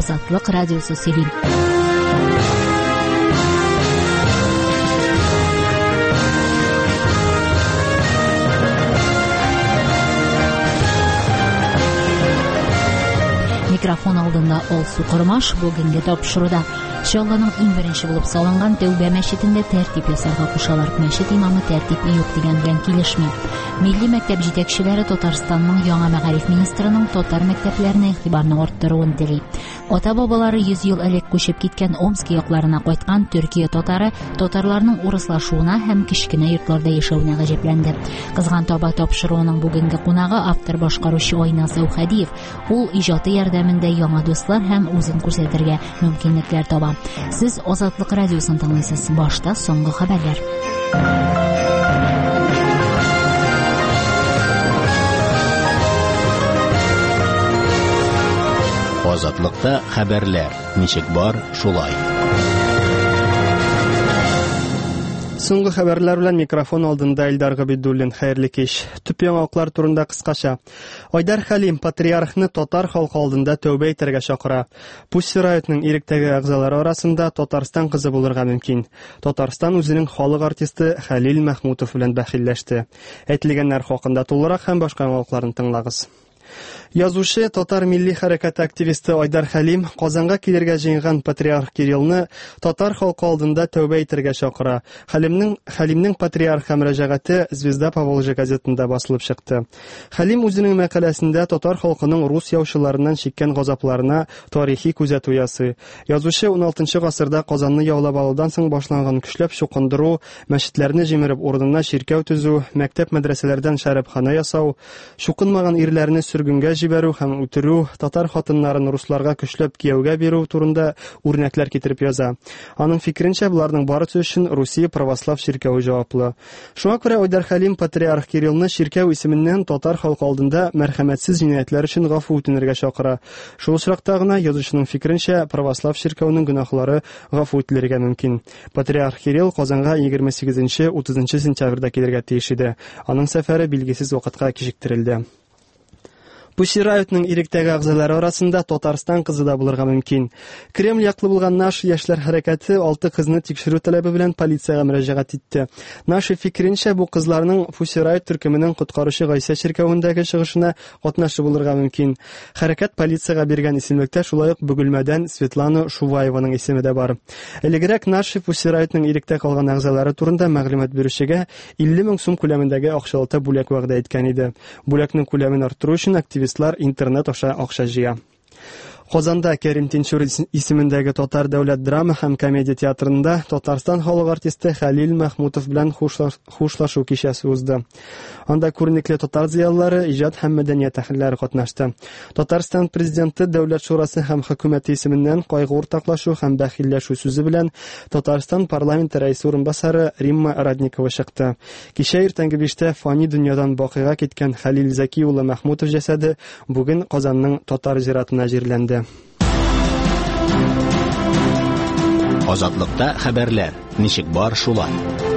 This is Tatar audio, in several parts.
Азаттык радиосу сөйлейм. Микрофон алдында Олсу Курмаш бүгенге тапшыруда Чалланың иң беренче булып салынган Тәүбә мәчетендә тәртип ясарга кушалар. Мәчет имамы тәртип юк дигән белән килешми. Милли мәктәп җитәкчеләре Татарстанның яңа мәгариф министрының татар мәктәпләренә игътибарны арттыруын тели. Ата-бабалары 100 ел элек күчеп киткән Омск якларына кайткан Төркия татарларның урыслашуына һәм кичкенә йортларда яшәүенә гаҗәпләнде. Кызган таба тапшыруының бүгенге кунагы автор башкаручы Айназ Әүхәдиев. Ул иҗаты ярдәмендә яңа дуслар һәм үзен күрсәтергә мөмкинлекләр таба. Сез Азатлык радиосын тыңлыйсыз. Башта соңгы хәбәрләр. Азатлыкта хәбәрләр. Ничек бар, шулай. Соңгы хәбәрләр белән микрофон алдында Илдар Габидуллин. Хәерле кич. Төп яңалыклар турында кыскача. Айдар Хәлим патриархны татар халкы алдында тәүбә итәргә чакыра. Pussy Riotның иректәге әгъзалары арасында Татарстан кызы булырга мөмкин. Татарстан үзенең халык артисты Хәлил Мәхмүтов белән бәхилләште. Әйтелгәннәр хакында тулырак һәм башка яңалыкларны тыңлагыз. Язучы, татар милли хәрәкәт активисты Айдар Хәлим Казанга килергә җыенган патриарх Кириллны татар халкы алдында тәүбә итәргә чакыра. Хәлимнең патриархка мөрәҗәгате Звезда Поволжья газетында басылып чыкты. Хәлим үзенең мәкаләсендә татар халкының рус яучыларыннан чиккән газапларына тарихи күзәтү ясый. Язучы 16 гасырда Казанны яулап алудан соң башланган көчләп чукындыру, мәчетләрне җимереп урынына чиркәү төзү, мәктәп-мәдрәсәләрдән шәрабхана ясау, чукынмаган ирләрне сөргөнгә җибәрү һәм үтерү, татар хатыннарын русларга көчләп кияүгә бирү турында үрнәкләр китереп яза. Аның фикеренчә, буларның барысы өчен Русия православ чиркәүе җаваплы. Шуңа күрә Айдар Хәлим патриарх Кириллны чиркәү исеменнән татар халкы алдында мәрхәмәтсез җинаятьләр өчен гафу үтенергә чакыра. Шул очракта гына язучының фикеренчә, православ чиркәүенең гөнаһлары гафу ителергә мөмкин. Патриарх Кирилл Казанга 28-30 сентябрьдә килергә тиеш иде. Аның сәфәре билгесез вакытка кичектерелде. Pussy Riotның иректәге әгъзалары арасында Татарстан кызы да булырга мөмкин. Кремль яклы булган Наш яшьләр хәрәкәте 6 кызны тикшерү таләбе белән полициягә мөрәҗәгать итте. Наш фикеренчә, бу кызларның Pussy Riot төркеменең коткаручы Гайса чиркәвендәге чыгышына катнашы булырга мөмкин. Хәрәкәт полициягә биргән исемлектә шулай ук Бөгелмәдән Светлана Шуваеваның исеме дә бар. Элегрәк Наш Pussy Riotның иректә калган әгъзалары турында мәгълүмат бирүчегә 50 мең сум күләмендәге акчалата бүләк вәгъдә иткән иде. Бүләкнең күләмен арттыру өчен активистлар интернет акча җыя. Казанда Кәрим Тинчур исемендәге Татар дәүләт драма һәм комедия театрында Татарстан халык артисты Хәлил Мәхмүтов белән хушлашу кичәсе узды. Анда күренекле татар зыялылары, иҗат һәм мәдәният әһелләре катнашты. Татарстан президенты Дәүләт шурасы һәм хөкүмәте исеменнән кайгы уртаклашу һәм бәхилләшү сүзе белән Татарстан парламенты рәисе урынбасары Римма Радникова чыкты. Кичә иртәнге 5-тә фани дөньядан бакыйга киткән Хәлил Зәки улы Мәхмүтов җәсәде бүген Казанның татар зиратына җирләнде. Азатлыкта хәбәрләр. Ничек бар, шулай.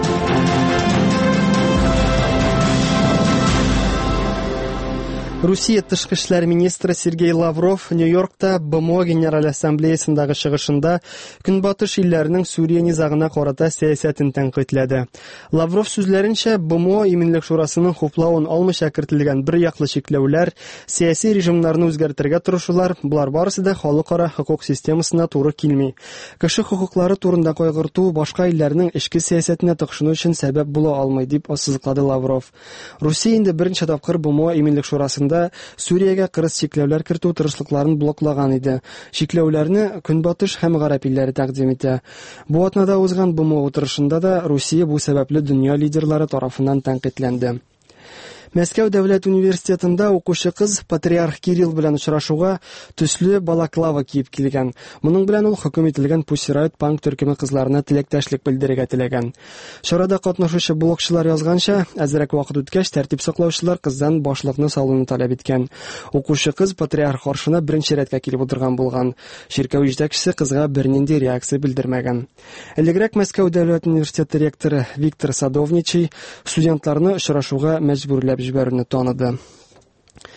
Русия тышкы эшләр министры Сергей Лавров Нью-Йоркта БМО Генераль Ассамблеясындагы чыгышында Көнбатыш илләренең Сүрия низагына карата сәясәтен тәнкыйтьләде. Лавров сүзләренчә, БМО Иминлек шурасының хуплавын алмыйча кертелгән бер яклы чикләүләр, сәяси режимнарны үзгәртергә тырышулар, булар барысы да халыкара хокук системасына туры килми. Кеше хокуклары турында кайгырту башка илләрнең эчке сәясәтенә тыкшыну өчен сәбәп була алмый, дип ассызыклады Лавров. Русия инде беренче тапкыр БМО Иминлек шурасында Сүриягә кырыс чикләүләр кертү тырышлыкларын блоклаган иде. Чикләүләрне Көнбатыш һәм Гарәп илләре тәкъдим итә. Бу атнада узган БМО утырышында да Русия бу сәбәпле дөнья лидерлары тарафыннан тәнкыйтьләнде. Мәскәү дәүләт университетында укучы кыз патриарх Кирилл белән очрашуга төсле балаклава киеп килгән. Моның белән ул хөкем ителгән Pussy Riot панк төркеме кызларына теләктәшлек белдерергә теләгән. Чарада катнашучы блогчылар язганча, әзрәк вакыт үткәч тәртип саклаучылар кыздан башлыкны салуны таләп иткән. Укучы кыз патриарх каршына беренче рәткә килеп утырган булган. Ширкәү җитәкчесе кызга бернинди реакция белдермәгән. Элегрәк Мәскәү дәүләт университеты ректоры Виктор Садовничий студентларны очрашуга мәҗбүрләп җибәрүне таныды.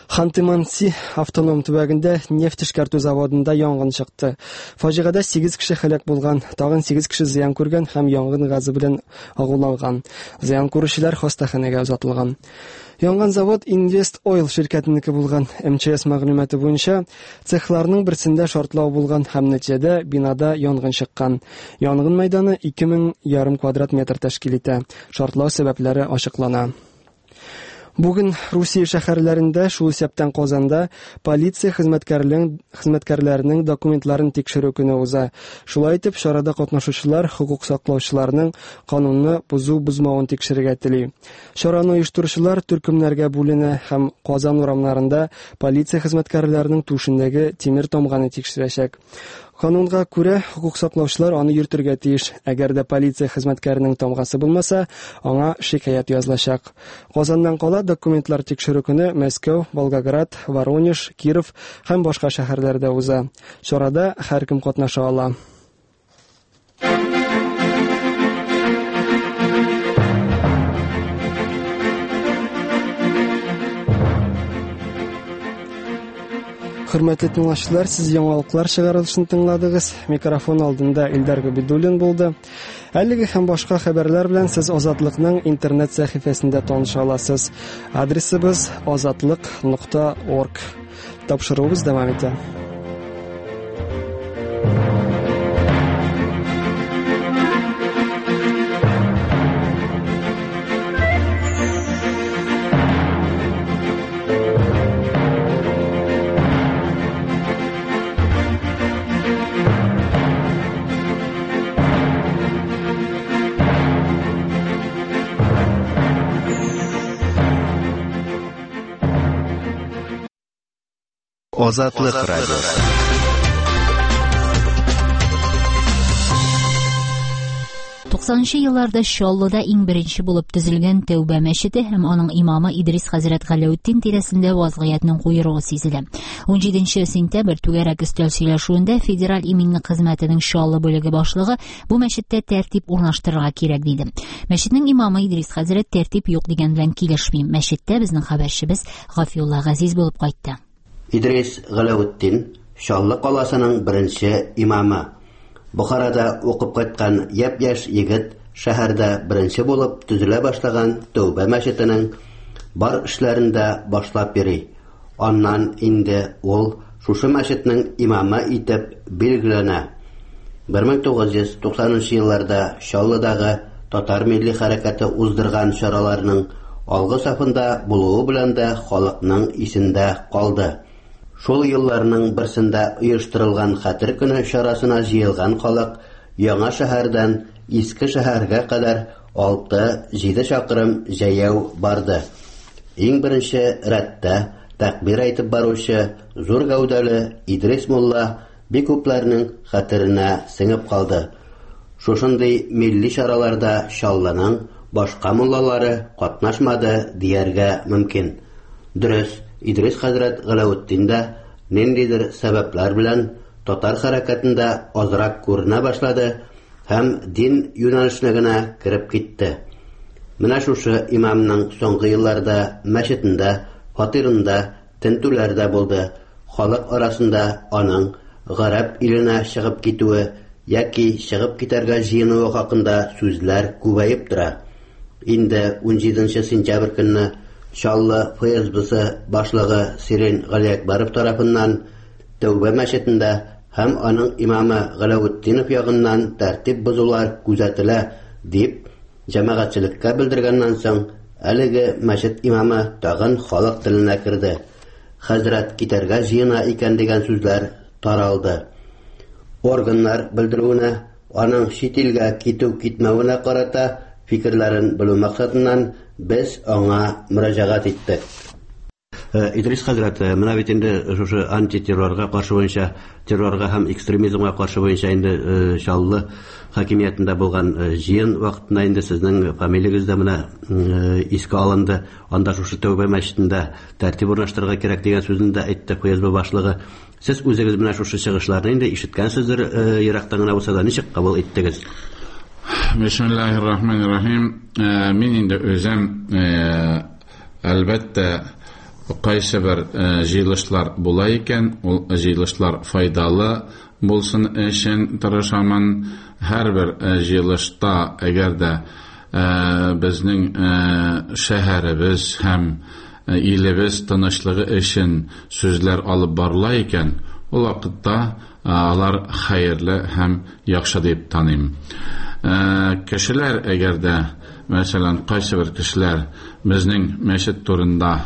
Ханты-Манси автоном төбәгендә нефть эшкәртү заводында янгын чыкты. Фаҗигадә 8 кеше һәлак булган, тагын 8 кеше зыян күргән һәм янгын газы белән агуланган. Зыян күрүчеләр хастаханәгә озатылган. Янган завод Invest Oil ширкәтенеке булган. МЧС мәгълүматы буенча, цехларның берсендә шартлау булган һәм нәтиҗәдә бинада янгын чыккан. Янгын мәйданы 2000 квадрат метр тәшкил итә. Шартлау сәбәпләре ачыклана. Бүген Русия шәһәрләрендә, шул исәптән Казанда, полиция хезмәткәрләренең документларын тикшерү көне уза. Шулай итеп, чарада катнашучылар хукук саклаучыларның канунны бузу-бузмавын тикшерергә тели. Чараны оештыручылар төркемнәргә бүленә һәм Казан урамнарында полиция хезмәткәрләренең түшендәге тимер тамганы тикшерәчәк. Канунга күрә, хукук саклаучылар аны йөртергә тиеш. Әгәр дә полиция хезмәткәренең тамгасы булмаса, аңа шикаят язылачак. Казаннан кала документлар тикшерү көне Мәскәү, Волгоград, Воронеж, Киров һәм башка шәһәрләрдә уза. Чарада һәркем катнаша ала. Хөрмәтле тыңлаучылар, сез яңалыклар чыгарылышын тыңладыгыз. Микрофон алдында Илдар Габидуллин булды. Әлеге һәм башка хәбәрләр белән сез Азатлыкның интернет сәхифәсендә таныша аласыз. Адресыбыз azatlyk.org. Тапшыруыбыз дәвам итә. Азатлык радиосы. Елларда Чаллыда иң беренче булып төзелгән Тәүбә мәчете һәм аның имамы Идрис хәзрәт Галәүетдин тирәсендә вазгыятьнең куеруы сизелә. 17 сентябрь түгәрәк өстәл сөйләшүендә федераль иминлек хезмәтенең Чаллы бүлеге башлыгы бу мәчеттә тәртип урнаштырырга кирәк диде. Мәчетнең имамы Идрис хәзрәт тәртип юк дигән белән килешми. Мәчеттә безнең хәбәрчебез Гафиулла Газиз булып кайтты. Идрис Галәүетдин Чаллы каласының беренче имамы. Бухарада укып кайткан яп-яш егет шәһәрдә беренче булып төзелә башлаган Тәүбә мәчетенең бар эшләрендә башлап йөри. Аннан инде ул шушы мәчетнең имамы итеп билгеләнә. 1990 елларда Чаллыдагы татар милли хәрәкәте уздырган чараларның алгы сафында булуы белән дә халыкның исендә калды. Шул елларның берсендә оештырылган Хәтер көне чарасына җыелган халык Яңа шәһәрдән Иске шәһәргә кадәр 6-7 чакрым җәяү барды. Иң беренче рәттә тәкбир әйтеп баручы зур гәүдәле Идрис мулла бик күпләрнең хәтеренә сеңеп калды. Шушындый милли чараларда Чаллының башка муллалары катнашмады дияргә мөмкин. Дөрес, Идрис хәзрәт Галәүетдин дә ниндидер сәбәпләр белән татар хәрәкәтендә азрак күренә башлады һәм дин юнәлешенә кирип китте. Менә шушы имамның соңгы елларда мәчетендә, фатирында тентүләр дә булды. Халык арасында аның гарәп иленә чыгып китүе яки чыгып китәргә җыенуы хакында сүзләр күбәеп тора. Инде 17 сентябрь көнне Чаллы ФСБсы башлыгы Сирен Галиәкбәров тарафыннан Тәүбә мәчетендә һәм аның имамы Галәүетдинов ягыннан тәртип бозулар күзәтелә дип җәмәгатьчелеккә белдергәннән соң әлеге мәчет имамы тагын халык теленә керде. Хәзрәт китәргә җыена икән дигән сүзләр таралды. Органнар белдерүенә аның чит илгә китү-китмәвенә карата фикерләрен белү максатыннан без аңа мөрәҗәгать иттек. Идрис хәзрәт, менә бит инде шушы антитеррорга каршы буенча, террорга һәм экстремизмга каршы буенча инде Чаллы хакимиятендә булган җыен вакытында инде сезнең фамилиягыз да менә искә алынды. Анда шушы Тәүбә мәчетендә тәртип урнаштырырга кирәк дигән сүзне дә әйтте ФСБ башлыгы. Сез үзегез менә шушы чыгышларны инде ишеткәнсездер, ерактан гына булса да, ничек кабул иттегез? Бисмиллаһир-рахманир-рахим. Мин инде үзем әлбәттә кайсы бер җыелышлар була икән, ул җыелышлар файдалы булсын өчен тырышамын. Һәрбер җыелышта әгәр дә безнең шәһәребез һәм илебез тынычлыгы өчен сүзләр алып барыла икән, ул вакытта алар хәерле һәм яхшы дип таныйм. Кешеләр әгәр дә, мәсәлән, кайсы бер кешеләр безнең мәчет турында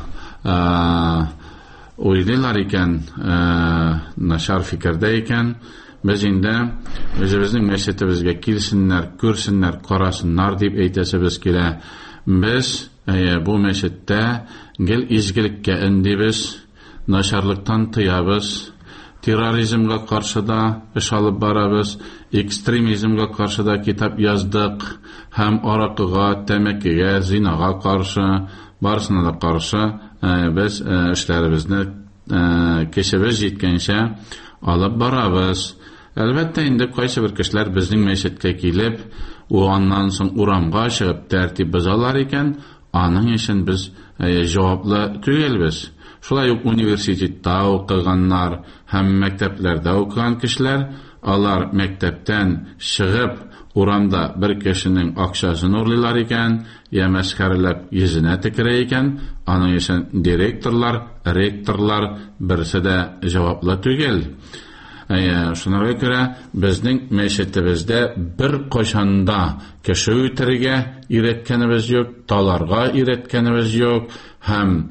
уйлыйлар икән, начар фикердә икән, без инде үзебезнең мәчетебезгә килсеннәр, күрсеннәр, карасыннар дип әйтәсебез килә. Без бу мәчеттә гел изгелеккә өндибез, начарлыктан тыябыз, терроризмга каршы да эш алып барабыз, экстремизмга каршы да китап яздык, һәм аракыга, тәмәкегә, зинага каршы, барысына да каршы без эшләребезне кешебез җиткәнчә алып барабыз. Әлбәттә, инде кайсы бер кешеләр безнең мәчеткә килеп, аннан соң урамга чыгып тәртип бозалар икән, аның өчен без җаваплы түгелбез. Шулай ук университетта укыганнар һәм мәктәпләрдә укыган кешеләр, алар мәктәптән чыгып урамда бер кешенең акчасын урлыйлар икән, я мәсхәрәләп йөзенә текерә икән, аның өчен директорлар, ректорлар берсе дә җаваплы түгел. Шуныңа күрә безнең мәчетебездә бер кайчанда кеше үтерергә өйрәткәнебез юк, таларга өйрәткәнебез юк, һәм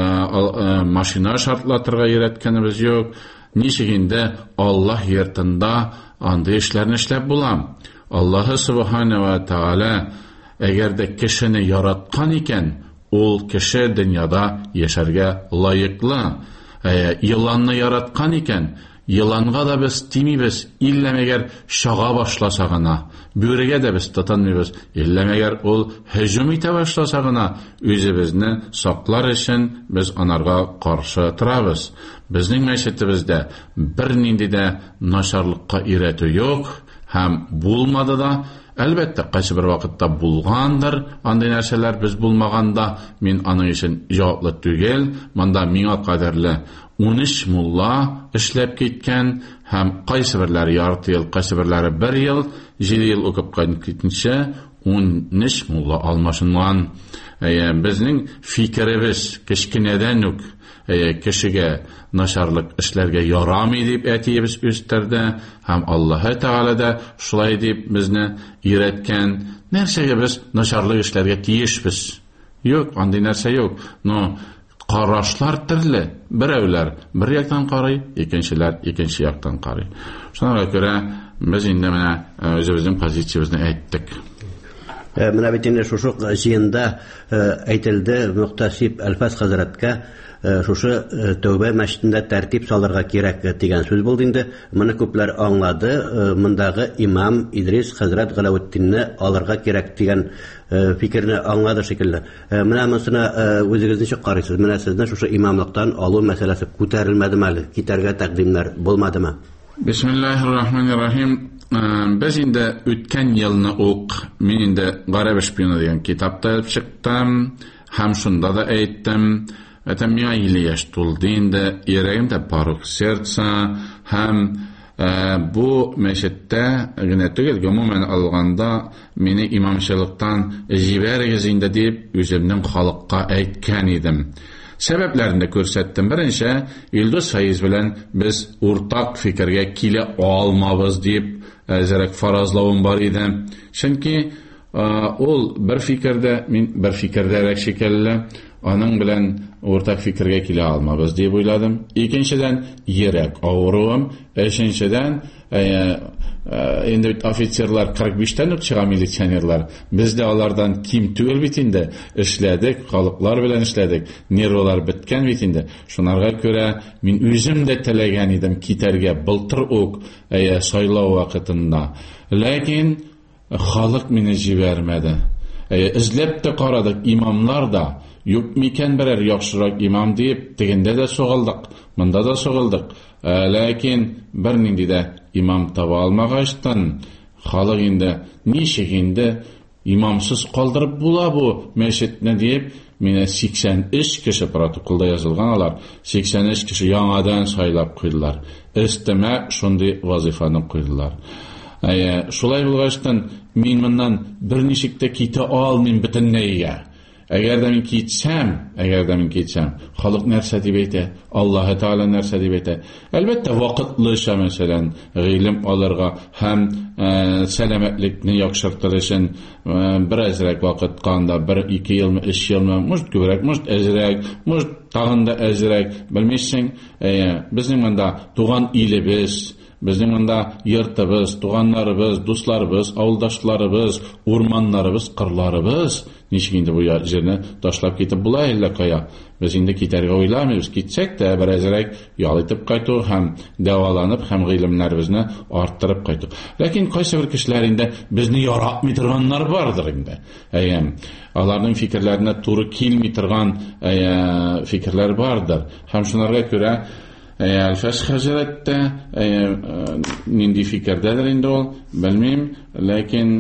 машина шартлатырга өйрәткәнебез юк. Ничек инде Аллаһ йортында андый эшләрне эшләп була. Аллаһ Субхана ва Тааля әгәр дә кешене яраткан икән, ул кеше дөньяда яшәргә лаеклы. Йыланны яраткан икән, йыланга да без тимибез, илләмәгәр шага башласа гына. Бүрегә дә без тотынмыйбыз, илләмәгәр ул һөҗүм итә башласа гына, үзебезне саклар өчен без анарга каршы торабыз. Безнең мәчетебездә бернинди дә начарлыкка өйрәтү юк, һәм булмады да. Әлбәттә, кайсы бер вакытта булгандыр, андый нәрсәләр без булмаганда, мин аның өчен җаваплы түгел. Монда миңа кадәрле 13 мулла эшләп киткән, һәм кайсы берләре ярты ел, кайсы берләре 1 ел, 7 ел укып киткәнче 13 мулла алмашынган. Безнең фикеребез кечкенәдән үк кешегә начарлык эшләргә ярамый дип әтиебез үстерде, һәм Аллаһ Тааля да шулай дип безне өйрәткән. Нәрсәгә без начарлык эшләргә тиешбез? Юк, андый нәрсә юк. Но карашлар төрле. Берәүләр бер яктан карый, икенчеләр икенче яктан карый. Шуңа күрә без инде менә үзебезнең позициябызны әйттек. Менә бит инде шушы җыенда әйтелде, Мөхтәсиб Әлфәс хәзрәткә шушы Тәүбә мәчетендә тәртип салырга кирәк дигән сүз булды инде. Моны күпләр аңлады. Мондагы имам Идрис хәзрәт Галәветдинне алырга кирәк дигән фикерне аңлады шикелле. Менә монысына үзегез ничек карыйсыз? Менә сезне шушы имамлыктан алу мәсьәләсе күтәрелмәдеме әле? Китәргә тәкъдимнәр булмадымы? Бисмиллаһир-рахманир-рахим. Без инде үткән елны ук мин инде Гарәп шпионы дигән китапта алып чыктым, һәм шунда да әйттем. Это миңа 50 яшь тулды инде, йөрәгемдә парух сердца, һәм бу мәчеттә генә түгел, гомумән алганда мине имамчылыктан җибәрегез инде дип үземнең халыкка әйткән идем. Сәбәпләрен дә күрсәттем. Беренче, Илдус Фәиз белән без уртак фикергә килә алмабыз дип әзрәк фаразлавым бар иде. Чөнки ул бер фикердә, мин бер фикердәрәк шикелле, аның белән уртак фикергә килә алмабыз дип уйладым. Икенчедән, йөрәк авыруым. Өченчедән, инде офицерлар 45-тән үк чыга, милиционерлар. Без дә алардан ким түгел бит инде. Эшләдек, халыклар белән эшләдек. Нервлар беткән бит инде. Шунарга күрә мин үзем дә теләгән идем китәргә былтыр ук сайлау вакытында. Ләкин халык мине җибәрмәде. Эзләп тә карадык, имамлар да юк микән берәр яхшырак имам дип, тегендә дә сугылдык, монда да сугылдык. Ләкин бернинди дә имам таба алмагачтан, халык инде ничек инде имамсыз калдырып була бу мәчетне дип, менә 83 кеше протоколда язылган, алар 83 кеше яңадан сайлап куйдылар. Өстәмә шундый вазифаны куйдылар. Шулай булгачлан мин моннан берничек тә китә алмыйм бөтенләйгә. Әгәр дә мин китсәм, халык нәрсә дип әйтә? Аллаһ Тәгалә нәрсә дип әйтә? Әлбәттә, вакытлыча, мәсәлән, гыйлем алырга һәм сәламәтлекне яхшыртыр өчен беразрак вакыт канда, 1-2 елмы, 3 елмы, может күбрәк, может әзрәк, может тагын да әзрәк, белмисең, безнең монда туган илебез, безнең монда йортыбыз, туганнарыбыз, дусларыбыз, авылдашларыбыз, урманнарыбыз, кырларыбыз, ничек инде бу җирне ташлап китеп була әллә кая? Без инде китәргә уйламыйбыз, китсәк тә беразрак ял итеп кайту һәм дәваланып һәм гыйлемнәребезне арттырып кайту. Ләкин кайсы бер кешеләр инде безне яратмый торганнар бардыр инде. Аларның фикерләренә туры килми торган фикерләр бардыр. Һәм шунларга күрә Al-Fash хәзрәттә нинди фикердәдер инде ул, белмим, ләкин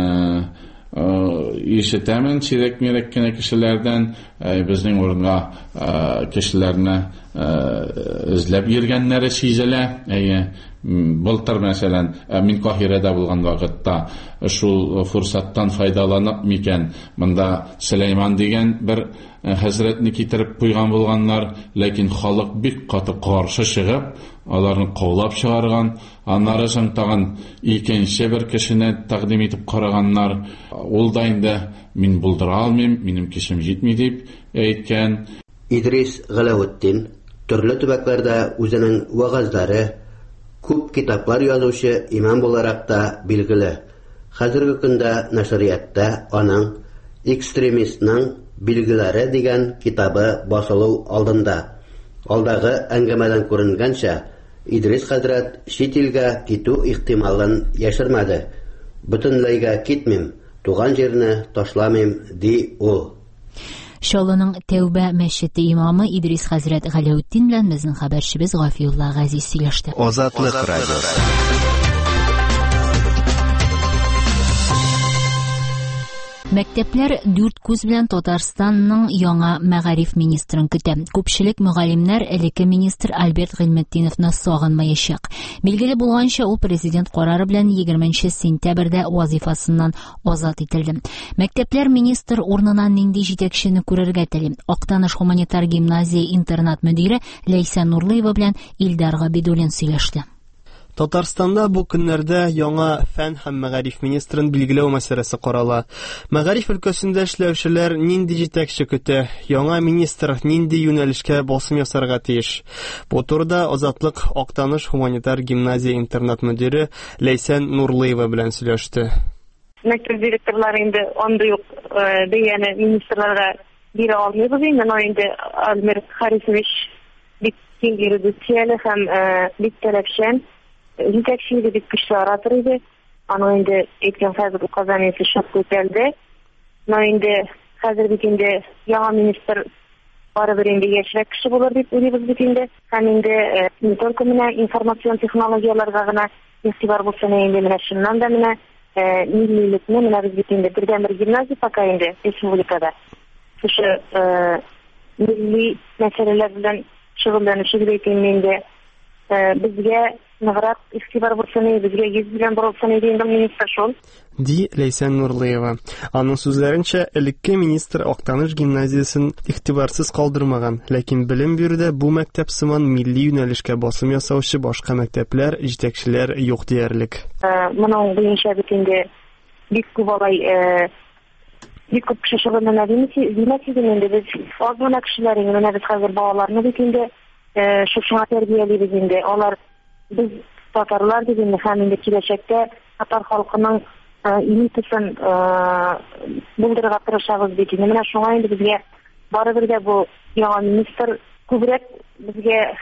ишетәмен сирәк-мирәк кенә кешеләрдән безнең урынга кешеләрне эзләп йөргәннәре сизелә. Былтыр, мәсәлән, мин Каһирәдә булган вакытта шул фурсаттан файдаланып микән, монда Сөләйман дигән бер хәзрәтне китереп куйган булганнар, ләкин халык бик каты каршы чыгып, аларны каулап чыгарган, аннары соң тагын икенче бер кешене тәкъдим итеп караганнар. Ул да инде мин булдыра алмыйм, минем кешем җитми дип әйткән. Идрис Галәветдин төрле төбәкләрдә үзенең вагазлары, күп китаплар язучы имам буларак та билгеле. Хәзерге көндә нәшриятта аның «Экстремистның билгеләре» дигән китабы басылу алдында. Алдагы әңгәмәдән күренгәнчә, Идрис хәзрәт чит илгә китү ихтималын яшермәде. Бөтенләйгә китмим, туган җирне ташламыйм, ди ул. Шалланың Тәүбә мәчете имамы Идрис хәзрәт Галәветдин белән безнең хәбәрчебез Гафиулла Газиз сөйләште. Азатлык радиосы. Мәктәпләр дүрт күз белән Татарстанның яңа мәгариф министрын көтә. Күпчелек мөгаллимнәр элекке министр Альберт Гыйлметдиновны сагынмаячак. Билгеле булганча, ул президент карары белән 20 сентябрьдә вазифасыннан азат ителде. Мәктәпләр министр урынына нинди җитәкчене күрергә тели? Актаныш гуманитар гимназия интернат мөдире Ләйсән Нурлыева белән Илдар Габидуллин сөйләште. Татарстанда бу көннәрдә яңа фән һәм мәгариф министрын билгеләү мәсьәләсе карала. Мәгариф өлкәсендә эшләүчеләр нинди җитәкче көтә? Яңа министр нинди юнәлешкә басым ясарга тиеш? Бу турыда Азатлык Актаныш гуманитар гимназия интернат мөдире Ләйсән Нурлыева белән сөйләште. Мәктәп директорлары инде андый ук бәяне министрларга бирә алмыйбыз инде. Инде Альмир Харисович бик киң эрудицияле һәм бик таләпчән җитәкчелеге бик көчле оратор иде. Аның инде әйткән хәзер указаниясе шәп күтәрде. Инде хәзер бит инде яңа министр барыбер инде яшьрәк кеше булыр дип уйлыйбыз бит инде. Һәм инде не только менә информацион технологияларга гына игътибар булса инде менә шуннан да менә миллилекне менә без бит инде бердәнбер гимназия пока инде республикада. Шушы милли мәсьәләләр белән шөгыльләнүче дип әйтим инде. Безгә награт игътибар булса, безгә йөз белән борылса инде министр шул. Ди Ләйсән Нурлыева. Аның сүзләренчә, элекке министр Актаныш гимназиясын игътибарсыз калдырмаган, ләкин белем бирүдә бу мәктәп сыман милли юнәлешкә басым ясаучы башка мәктәпләр, җитәкчеләр юк диярлек. Моның буенча бит инде бик күп алай бик күп кеше шөгыльләнә инде без аз гына кешеләр инде без хәзер балаларны бит инде шуңа тәрбиялибез инде. Алар biz татарлар дигән һәм инде киләчәктә татар халкының элитасын булдырырга тырышабыз бит. Менә шуңа инде безгә барыбер дә бу яңа министр күбрәк безгә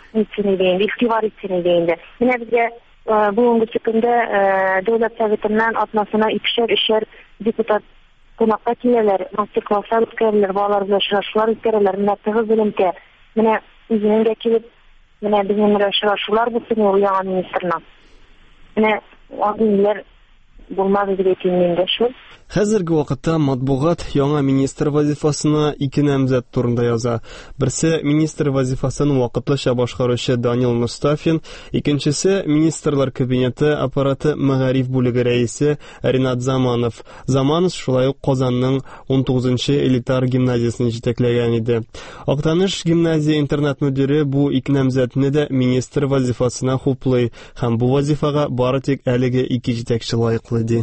игътибар итсен инде. Менә безгә бүгенге көндә дәүләт советыннан атнасына 2-3 депутат кунакка киләләр, мастер-класслар үткәрәләр, балалар белән очрашулар үткәрәләр. Менә тыгыз белемгә, менә үзенең килеп менә безнең очрашулар булсын ул яңа министрның. Менә адиләр булмады дип әйтим инде шул. Хәзерге вакытта матбугат яңа министр вазифасына 2 намзәт турында яза. Берсе министр вазифасын вакытлыча башкаручы Данил Мустафин, икенчесе министрлар кабинеты аппараты мәгариф бүлеге рәисе Ринат Заманов. Заманов шулай ук Казанның 19-нчы элитар гимназиясын җитәкләгән иде. Актаныш гимназия интернат мөдире бу 2 намзәтне дә министр вазифасына хуплый һәм бу вазифага бары тик әлеге 2 җитәкче лаеклы ди.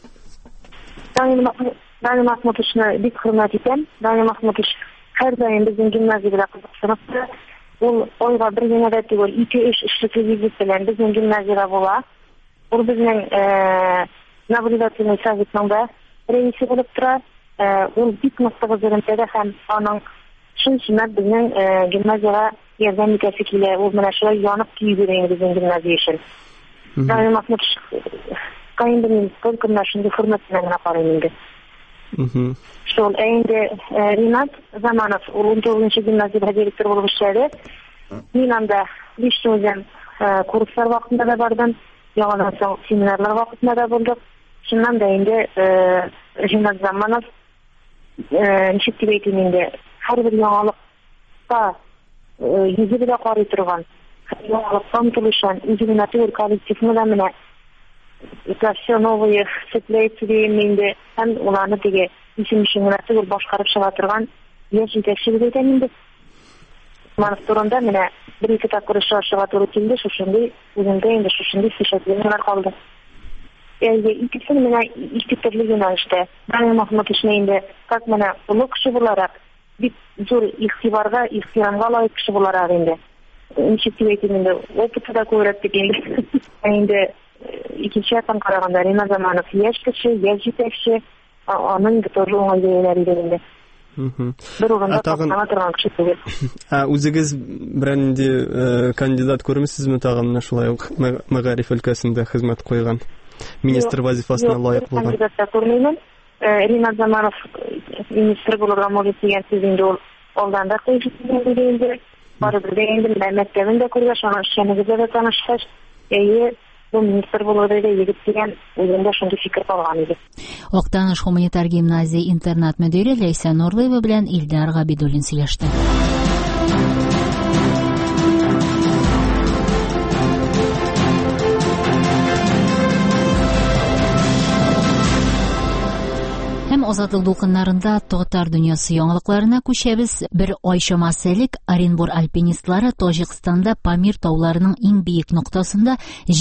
Данил Махмутовны бик хөрмәт итәм. Данил Махмутов һәр даим безнең гимназиядә кызыксынып, ул ойга бер генә дә түгел, 2-3 эшлекле визит белән безнең гимназиядә була. Ул безнең наблюдательный советның да рәисе булып тора. Ул бик мактагы зөрәмтәдә һәм аның шунча безнең гимназиягә ярдәм итәсе килә. Ул менә шулай янып киеп йөри безнең гимназия өчен. Данил Махмутов кайынды только нашинде хөрмәтенә генә карыйм инде. Шул инде Ринат Заманов ул 19-нчы гимназиядә директор булып эшләде. Мин анда бишүзем курслар вакытында да бардым. Яңадан соң семинарлар вакытында да булдык. Шуннан да инде Ринат Заманов ничек дип әйтим инде һәрбер яңалыкка йөзе белән карый торган. Яңалыкка омтылышан, үзенә түгел коллективны да менә это все новые цепляется инде һәм уларны теге исемшеңнәр түгел башкарып чыга торган яшь җитәкче дип әйтәм инде. Манов турында менә бер-ике тапкыр чыга туры килде, шушындый үземдә инде шушындый впечатлениялар калды. Икесе менә ике төрле юнәлештә. Данил Махмутовны инде как менә улы кеше буларак бик зур игътибарга, ихтирамга лаек кеше буларак инде. Ничек дип әйтим инде, опыты да күреп инде. Инде икенче яктан караганда Ринат Заманов яшь кеше, яшь җитәкче, аның да тоже уңайлы иде инде. Бер урында тагына торган кеше түгел. Үзегез беренди кандидат күрмисезме тагын шулай ук мәгариф өлкәсендә хезмәт куйган, министр вазифасына лаек булган? Кандидатта күрмим. Ринат Заманов министр булырга мөмкин дигән сүз инде ул алдан да кыйшыгы инде. Барыбер инде мәктәбендә күргәч, аның эшчәнлегендә дә танышкач, бу министр булырга егет дигән үзендә шундый фикер калган иде. Актаныш гуманитар гимназия интернат мөдире Ләйсә Нурлыева белән Илдар Габидуллин сөйләште. Азатлык дулкыннарында Татар дөньясы яңалыкларына күчәбез. Бер ай чамасы элек Оренбур альпинистлары Таҗикстанда Памир тауларының иң биек ноктасында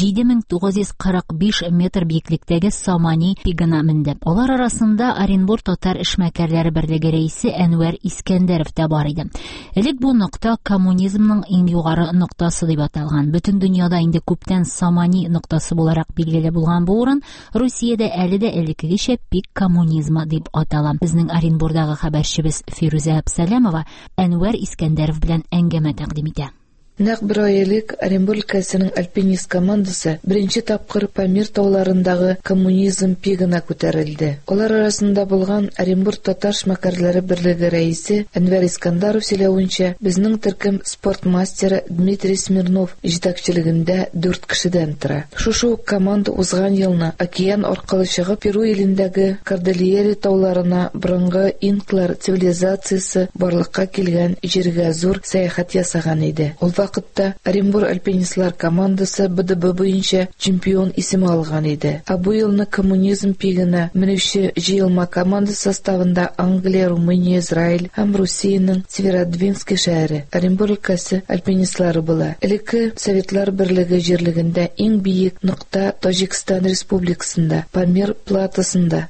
7945 метр биеклектәге Самани пигына менде. Алар арасында Оренбур татар эшмәкәрләре берлеге рәисе Әнвәр Искәндәров та бар иде. Элек бу нокта коммунизмның иң югары ноктасы дип аталган. Бөтен дөньяда инде күптән Самани ноктасы буларак билгеле булган бу урын Русиядә әле дә элеккегечә пик коммунизмы дип атала. Безнең Оренбурдагы хәбәрчебез Фируза Абсалямова Әнвәр Искәндәров белән әңгәмә тәкъдим итә. Нәкъ бер ай элек Оренбур өлкәсенең альпинист командасы беренче тапкыр Памир тауларындагы коммунизм пигына күтәрелде. Алар арасында булган Оренбур татар эшмәкәрләре берлеге рәисе Әнвәр Искәндәров сөйләвенчә, безнең төркем спорт мастеры Дмитрий Смирнов җитәкчелегендә 4 кешедән тора. Шушы команда узган елны океан аркылы чыгып Перу илендәге Кордильера тауларына борынгы инклар цивилизациясе барлыкка килгән җиргә зур сәяхәт ясаган иде. Вакытта Оренбур альпинистлар командасы БДБ буенча чемпион исеме алган иде. Бу елны коммунизм пигына менүче җыелма команда составында Англия, Румыния, Израиль һәм Русиянең Северодвинск шәһәре Оренбур өлкәсе альпинистлары була. Элекке Советлар берлеге җирлегендә иң биек нокта Таҗикстан Республикасында Памир платосында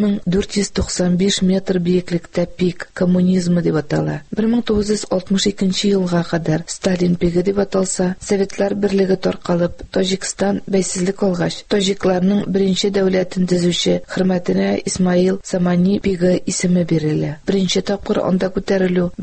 7495 метр биеклектә пик коммунизмы дип атала. 1962 елга кадәр Сталин пиге дип аталса, Советлар берлеге таркалып, Таҗикстан бәйсезлек алгач, таҗикларның беренче дәүләтен төзүче хөрмәтенә Исмаил Самани пиге исеме бирелә. Беренче тапкыр анда күтәрелү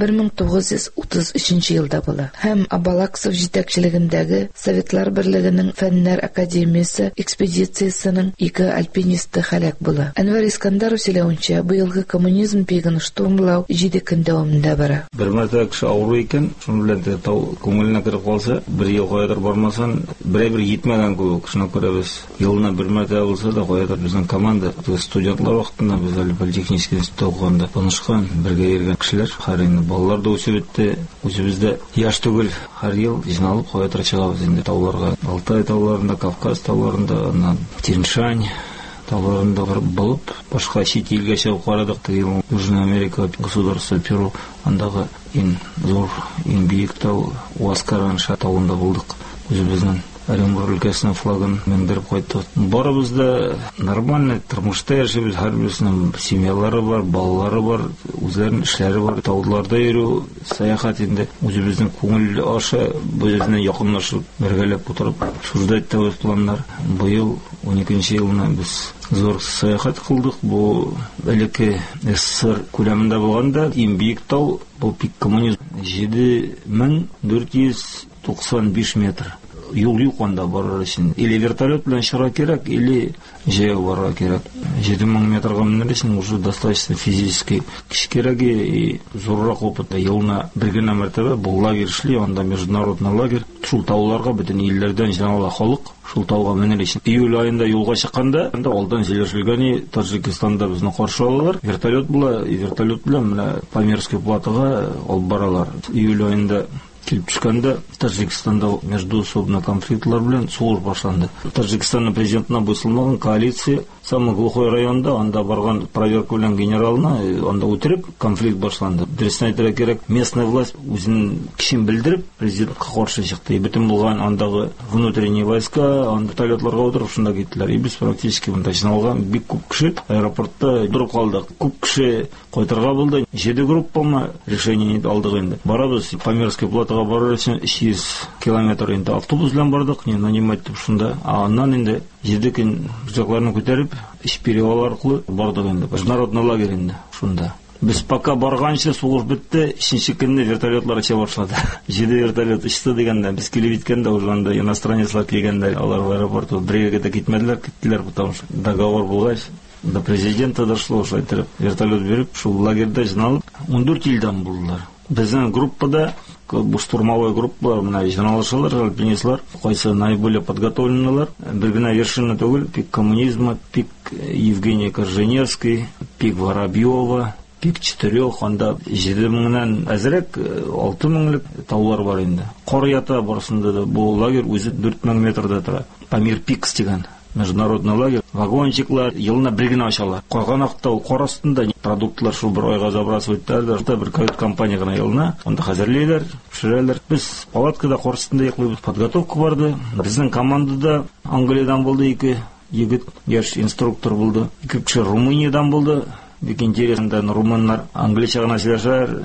1933 елда була. Һәм Абалаксов җитәкчелегендәге Советлар берлегенең фәннәр академиясе экспедициясенең 2 альпинисты һәлак була. Әнвәр Искәндәров сөйләвенчә, бу елгы коммунизм пигын штурмлау 7 көн дәвамында бара. Бер мәртәбә кеше авыру икән, шуның белән дә тоннеліне кіріп қалса, бір ел қоятыр бармасан, бір етмеген көп кішіне көребіз. Елына бір мәрте болса да қоятыр біздің команда. Студентлар уақытында біз әлі политехнический институтта оқығанда танышқан, бірге ерген кішілер. Қарайны балалар да өсіп етті. Өзімізде яш түгіл har yıl жиналып қоятыр шығабыз енді тауларға. Алтай тауларында, Кавказ тауларында, Тянь-Шань тауларында болып, башқа шет елге шығып қарадық. Южная Америка, государство Перу, андағы ең зор, ең биік тау Уаскаранша тауында болдық. Өзіміздің Оренбур өлкесінің флагын мендіріп қойдық. Барымызда нормальный тұрмышта yaşayбыз, әрбірісінің семьялары бар, балалары бар, өздерінің ішлері бар. Тауларда еру, саяхат енді өзіміздің көңіл аша, өзіне якынлашып, біргелеп отырып, обсуждать өз пландар. Биыл 12-ші жылына біз зор саяхат қылдық. Бұл әлеке СССР көлемінде болғанда, ең биік тау, бұл пик коммунизм 7495 метр. Юл юқанда барар үшін. Или вертолет білен шыға керек, или жаяу барар керек. 7000 метрға мінер үшін уже достаточно физически күш керек и зорырақ опыт. Елына біргена мәртебе бұл лагерь шли, онда международный лагерь. Шул тауларға бүтін елдерден жинала халық шул тауға мінер үшін. Июль айында юлға шыққанда, олдан желешілгені Таджикистанда біздің қаршы алалар. Вертолет білен Памирский платыға алып баралар. Июль айында келіп түшкенде Таджикстанда междуусобный конфликтлар білен соғыс башланды. Таджикстанның президентіне бұйсылмаған коалиция самый глухой районда, анда барған проверка білен генералына, анда өтіріп конфликт башланды. Дұрысын айтыра керек, местная власть өзінің кішін білдіріп президентқа қарсы шықты. И бүтін болған андағы внутренний войска, анда вертолетларға отырып шында кеттілер. И біз практически бұнда жиналған бик көп кіші аэропортта тұрып қалдық. Көп кіші қойтырға болды. 7 группама решение алдық енді. Барабыз Памирский платыға барар үшін 200 километр енді автобус білен бардық, не нанимать деп шында. Аннан енді жердекен жақларын көтеріп, іш перевал арқылы бардық енді. Международный лагерь енді шында. Біз пока барғанша соғыс бітті, үшінші күнде вертолетлар іше башлады. 7 вертолет ішті дегенде, біз келіп еткенде, уже анда иностранецлар келгенде, олар в аэропорту бірге кетмеділер, потому что договор болғаш. До президента дошло, что вертолет беріп, шул лагерьде жиналып, 14 елден болдылар. Біздің группада, бұл штурмовой группа, жиналышылар, альпинистлар, қойса наиболее подготовленілер. Біргіна вершина түгіл, пик коммунизма, пик Евгения Корженевский, пик Воробьева, пик 4, анда 7000-нен әзірек 6000-лік таулар бар енді. Қорията барысында да бұл лагерь өзі 4000 метрда тұра. Памир пикс деген международный лагерь. Вагончиклар елына біргін ашалар. Қойған ақтау қорастында продуктлар шул бір ойға забрасывайттар, бір кают компания ғана елына. Онда хазірлейлер, пішірелер. Біз палаткада қорастында еқлайбыз. Подготовка барды. Біздің командада Англиядан болды 2 егіт, яш инструктор болды. 2 кіші Румыниядан болды. Бек интересінде румынлар английша ғана сөйлешер.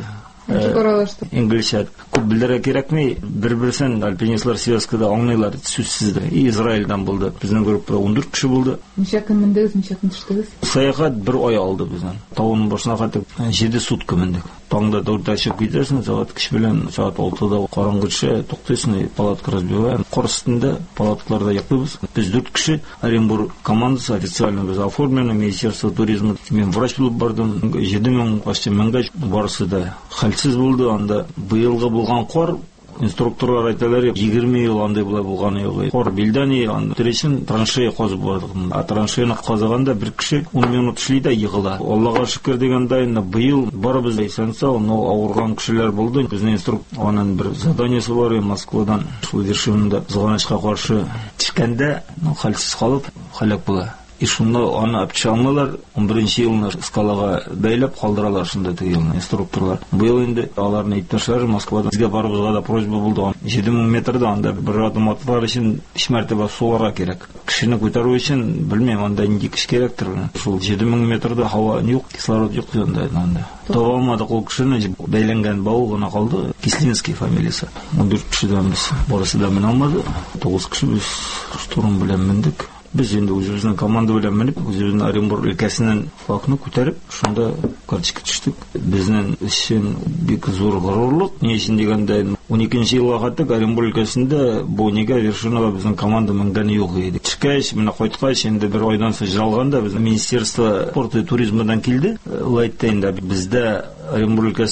Инглишат. Көп білдіре керек ме? Бір-бірсен альпинистлар связкада аңлайлар сөзсізді. И Израильдан болды. Біздің группа 14 кіші болды. Неше күн міндіңіз, неше күн түштіңіз? Саяхат 1 ай алды бізден. Тауының башына қатып 7 сутка міндік. Таңда 4 ашып кетесің, сағат кіші білен, сағат 6-да қараңғытшы тоқтайсың, палатка разбиваем. Қорыстында палаткаларда яқлыбыз. Біз 4 кіші Оренбур командасы официально біз оформлено, Министерство туризма. Мен врач болып бардым, 7000 қашты мыңға барысы да халсіз болды. Анда бұйылға болған қор, инструкторлар айталар, 20 ел андай бұлай болған ел. Қор белдәне, тіресін траншея қозып бардық. А траншеяны қазағанда бір кіші 10 минут шлейді еғыла. Аллаға шүкір дегендай, бұйыл бары біз сәнсал, ауырған кішілер болды. Біздің инструктор, оның бір заданиясы бар, Москвадан шул вершинында зылғанышқа қаршы түшкенде, халсіз қалып, халяк бұла. И шунда аны апчалмалар 11-ші елына скалаға бәйлеп қалдыралар шында тегелін инструкторлар. Бұл енді аларына итташлары Москвада бізге барыбызға да просьба болды. 7000 метрді анда бір адым атылар үшін 3 мәртебе суға керек. Кішіні көтеру үшін білмеймін, анда не кіш керектір. Шул 7000 метрді хава жоқ, кислород жоқ анда. Таба алмадық ол кішіні, бәйленген бау ғана қалды. Кислинский фамилиясы. 14 кішіден біз барысы да мін алмады. 9 кіші біз штурм білен міндік. Біз енді өзіміздің команда білен мініп, өзіміздің Оренбур өлкәсінен флагны көтеріп, шында карточка түштік. Біздің үшін бек зор ғарурлық. Не үшін дегенде 12-ші жылға қаттық Оренбур өлкәсінде Бонега вершинаға біздің команда мінгені жоқ еді. Түшкәш, мені қойтқаш, енді бір ойдан соң жалғанда біздің Министерство спорта и туризмадан келді. Лайтта енді бізді Оренбур өлкәсінде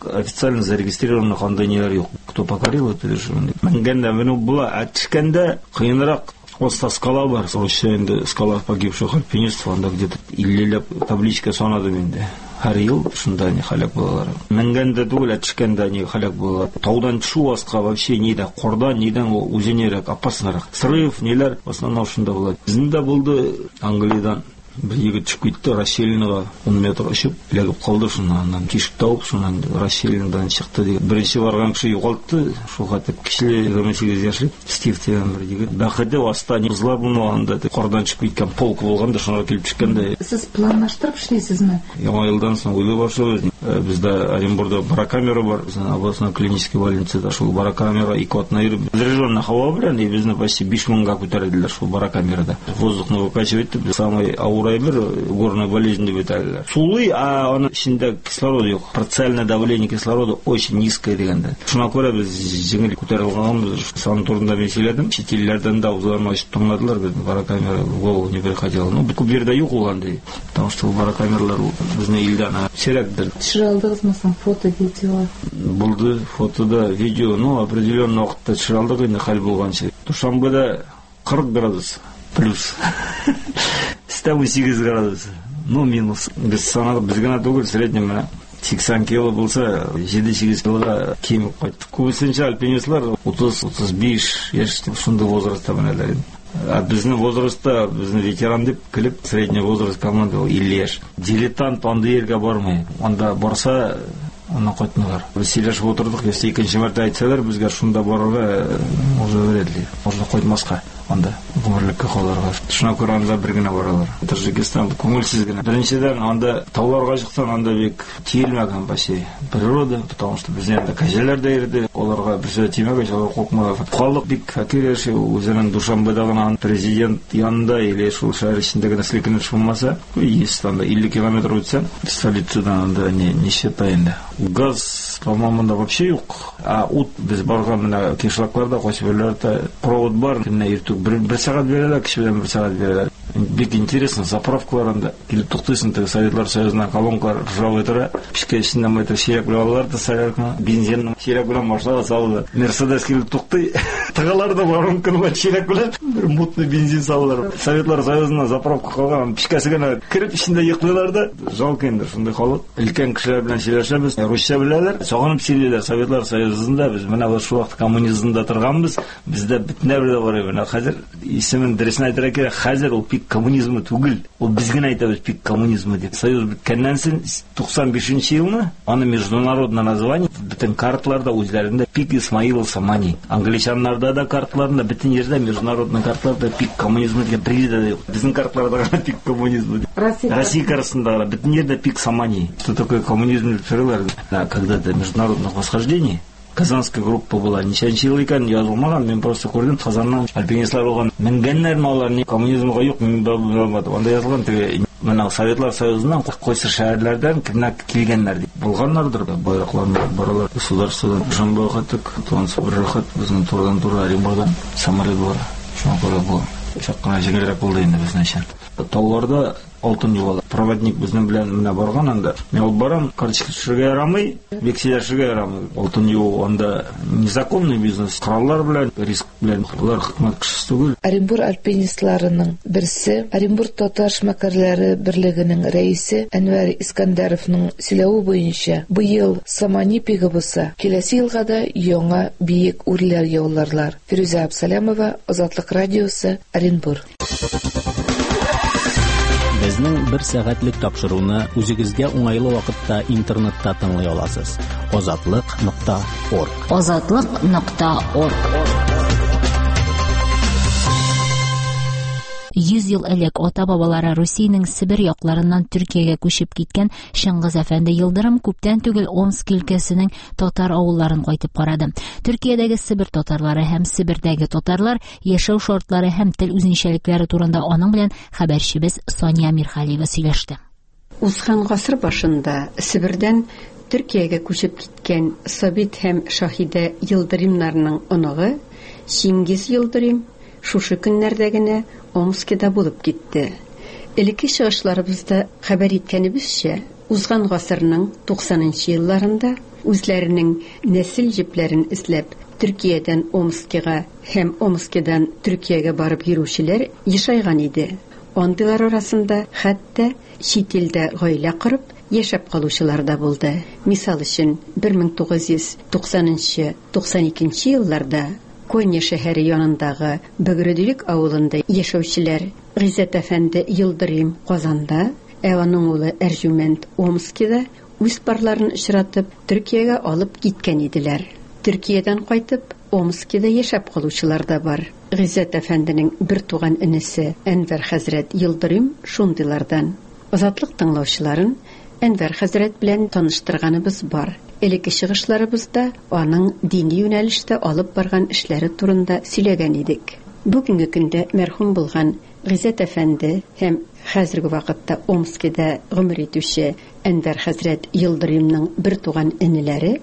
официально зарегистрированных андай нелер yok. Кто покорил это решение? Мәнгәндә менә була, әтишкәндә кыенрак. Вот скала бар, енді скала погибших альпинистов, анда где-то иллелеп табличка санады менде. Һәр ел шунда не халак булалар. Мәнгәндә түгел, әтишкәндә не халак булалар. Таудан төшү аска вообще нидә, кордан нидән үзенерәк, опаснарак. Срыв, неләр, в основном шунда була. Бездә булды Англиядан. Bir егет чыгып китте, расщелинаға 10 метр очып, легіп қалды шуннан, кишік тауып, шуннан расщелинадан шықты деген. Бірінші барған кіші юғалтты, шул қатып кішілі 28 яшлы, Стив деген бір егет. Бақыды вастан қызлар бұны анда, қордан чыгып кеткен полк болғанда, шунаға келіп түшкенде. Сіз планлаштырып ішлейсіз ме? Яңа елдан соң ойлы башлап, бізде Оренбургда барокамера бар, біздің областной клинический больницада, шул барокамера 2 атна йөріп, разряженный һава белән, и безне почти 5 мыңга күтәрделәр шул барокамерада. Воздухны выкачивать итеп, самый бір горная болезнь деп айталар. Сулы, а оның ішінде кислород жоқ. Парциальное давление кислорода очень низкое дегенде. Шуңа күрә без жеңіл көтерілгәнбез. Санаторийда беселедім. Шетелләрдән да үзләрен ачып тыңладылар. Без барокамера голову не приходило. Ну, бу жердә юк уланды. Потому что барокамерлар безнең илдән сирәктер. Төшерә алдыгызмы соң фото, видео? Булды, фотода, видео, ну, определенный вакытта төшерә алдык инде хәл булганча. Душанбеда 40 градус плюс. 8 градус. Ну, минус. Без санады бізгіна түгіл, среднем 80 кило болса, 7-8 килоға кеміп қойттық. Көбісінше альпинистлар 30-35 ешті шынды возрастта бінелер. А біздің возрастта, біздің ветеран деп кіліп, средний возраст команда 50 яш. Дилетант онда ерге бармай. Онда барса, оны қойтынығар. Біз селешіп отырдық, если екінші мәрте айтсалар, бізге шында баруға уже вредли. Можно қойтмасқа. Анда көңіллікке қаларға. Шуңа көрә анда бір генә баралар. Таджикистан көңілсіз генә. Біріншіден анда тауларға шықсан, анда бек тиелмәгән бәсе. Природа, потому что бізде анда кәҗәләр дә йөрде. Оларға бір сөз тимәгәч, олар куркмаган. Халык бик фәкыйрь яши, үзенең Душанбедагы президент янында или шул шәһәр эчендәге нәселекне булмаса, есть анда 50 километр үтсәң, столицадан анда не считаенда. Газ, по-моему, вообще юк. А ут без барган менә кишлакларда, хосберләрдә провод бар, кемне йөртү bir saat берелер, кеше белән 1 saat берелер. Бик интересно, заправкаларында килеп туктыйсың, теге Советлар Союзына колонкалар ржавый тора, пишке эчендә метр ширәк белән алалар да салярка, бензин ширәк белән машина салды. Мерседес килеп туктый, тыгаларда воронканы ширәк белән бер мутный бензин салалар. Советлар Союзына заправка калган, пишкәсе генә кирип эчендә йоклыйлар да, жалко инде шундый халык. Өлкән кешеләр белән сөйләшәбез, русча беләләр, сагынып сөйләйләр. Советлар Союзында без менә шул вакыт коммунизмда торганбыз, бездә бөтенләй дә бар иде. Хәзер исемен дөресен әйтергә кирәк, хәзер ул пик коммунизмы түгел. Ул безгә әйтәбез пик коммунизмы дип. Союз биткәннән соң 95 елны аны международное название бөтен карталарда үзләрендә пик Исмаил Самани. Англичаннарда да карталарында бөтен җирдә международный карталарда пик коммунизмы дигән приз юк. Безнең карталарда пик коммунизмы. Россия карасында бөтен җирдә пик Самани. Что такое коммунизм дип сорыйлар. Когда-то международных восхождений Казанская группа была. Ничәнче ел икән язылмаган, мен просто күрдем, Казаннан альпинистлар булган. Менгәннәр малар ни коммунизмга юк, мен белмәдем. Анда язылган теге менә Советлар Союзыннан кайсы шәһәрләрдән кемнәр килгәннәр дип. Булганнардыр да, байракларны баралар. Государстводан Жамбыл хәттек, Тонс бер хәт, безнең турдан тура Оренбургдан самолет бар. Шуңа күрә бу чак кына җиңелрәк булды инде безнең өчен. Тауларда алтын югала. Проводник безнең белән менә барган анда. Мен алып барам, карточка төшерергә ярамый, вексельләшергә ярамый. Алтын юу анда незаконный бизнес. Кораллар белән, риск белән булар хикмәт кешесе түгел. Оренбург альпинистларының берсе, Оренбург татар эшмәкәрләре берлегенең рәисе Әнвәр Искәндәровның сөйләве буенча, бу ел Самани пиге булса, киләсе елга да яңа биек үрләр яуларлар. Фирүзә Абсалямова, Азатлык радиосы, Оренбург. Безнең 1 сәгатьлек тапшыруны үзегезгә уңайлы вакытта интернетта тыңлый аласыз. Azatlyk.org. Azatlyk.org. 100 ел элек ата-бабалары Русиянең Сибир якларыннан Төркиягә күчеп киткән Шыңгыз әфәнде Йылдырым күптән түгел Омск өлкәсенең татар авылларын кайтып карады. Төркиядәге Сибир татарлары һәм Сибирдәге татарлар яшәү шартлары һәм тел үзенчәлекләре турында аның белән хәбәрчебез Соня Мирхалиева сөйләште. Узган гасыр башында Сибирдән Төркиягә күчеп киткән Сабит һәм Шаһидә Йылдырымнарның оныгы Шыңгыз Йылдырым шушы көннәрдә генә Омскида булып китте. Элекке чыгышларыбызда хәбәр иткәнебезчә, узган гасырның 90-нчы елларында үзләренең нәсел җепләрен эзләп Төркиядән Омскига һәм Омскидан Төркиягә барып йөрүчеләр ешайган иде. Андыйлар арасында хәтта чит илдә гаилә корып яшәп калучылар да булды. Мисал өчен 1990-92 елларда Коня шәһәре янындагы Бөгрөдилек авылында яшәүчеләр Гыйззәт әфәнде Йылдырым Казанда, аның улы Әрҗүмәнд Омскида үз парларын очратып Төркиягә алып киткән иделәр. Төркиядән кайтып Омскида яшәп калучылар да бар. Гыйззәт әфәнденең бер туган инесе Әнвәр хәзрәт Йылдырым шундыйлардан. Азатлык тыңлаучыларын Әнвәр хәзрәт белән таныштырганыбыз бар. Элекке чыгышларыбызда аның дини юнәлештә алып барган эшләре турында сөйләгән идек. Бүгенге көндә мәрхүм булган Гыйззәт әфәнде һәм хәзерге вакытта Омскида гомер итүче Әнвәр хәзрәт Йылдырымның бер туган инеләре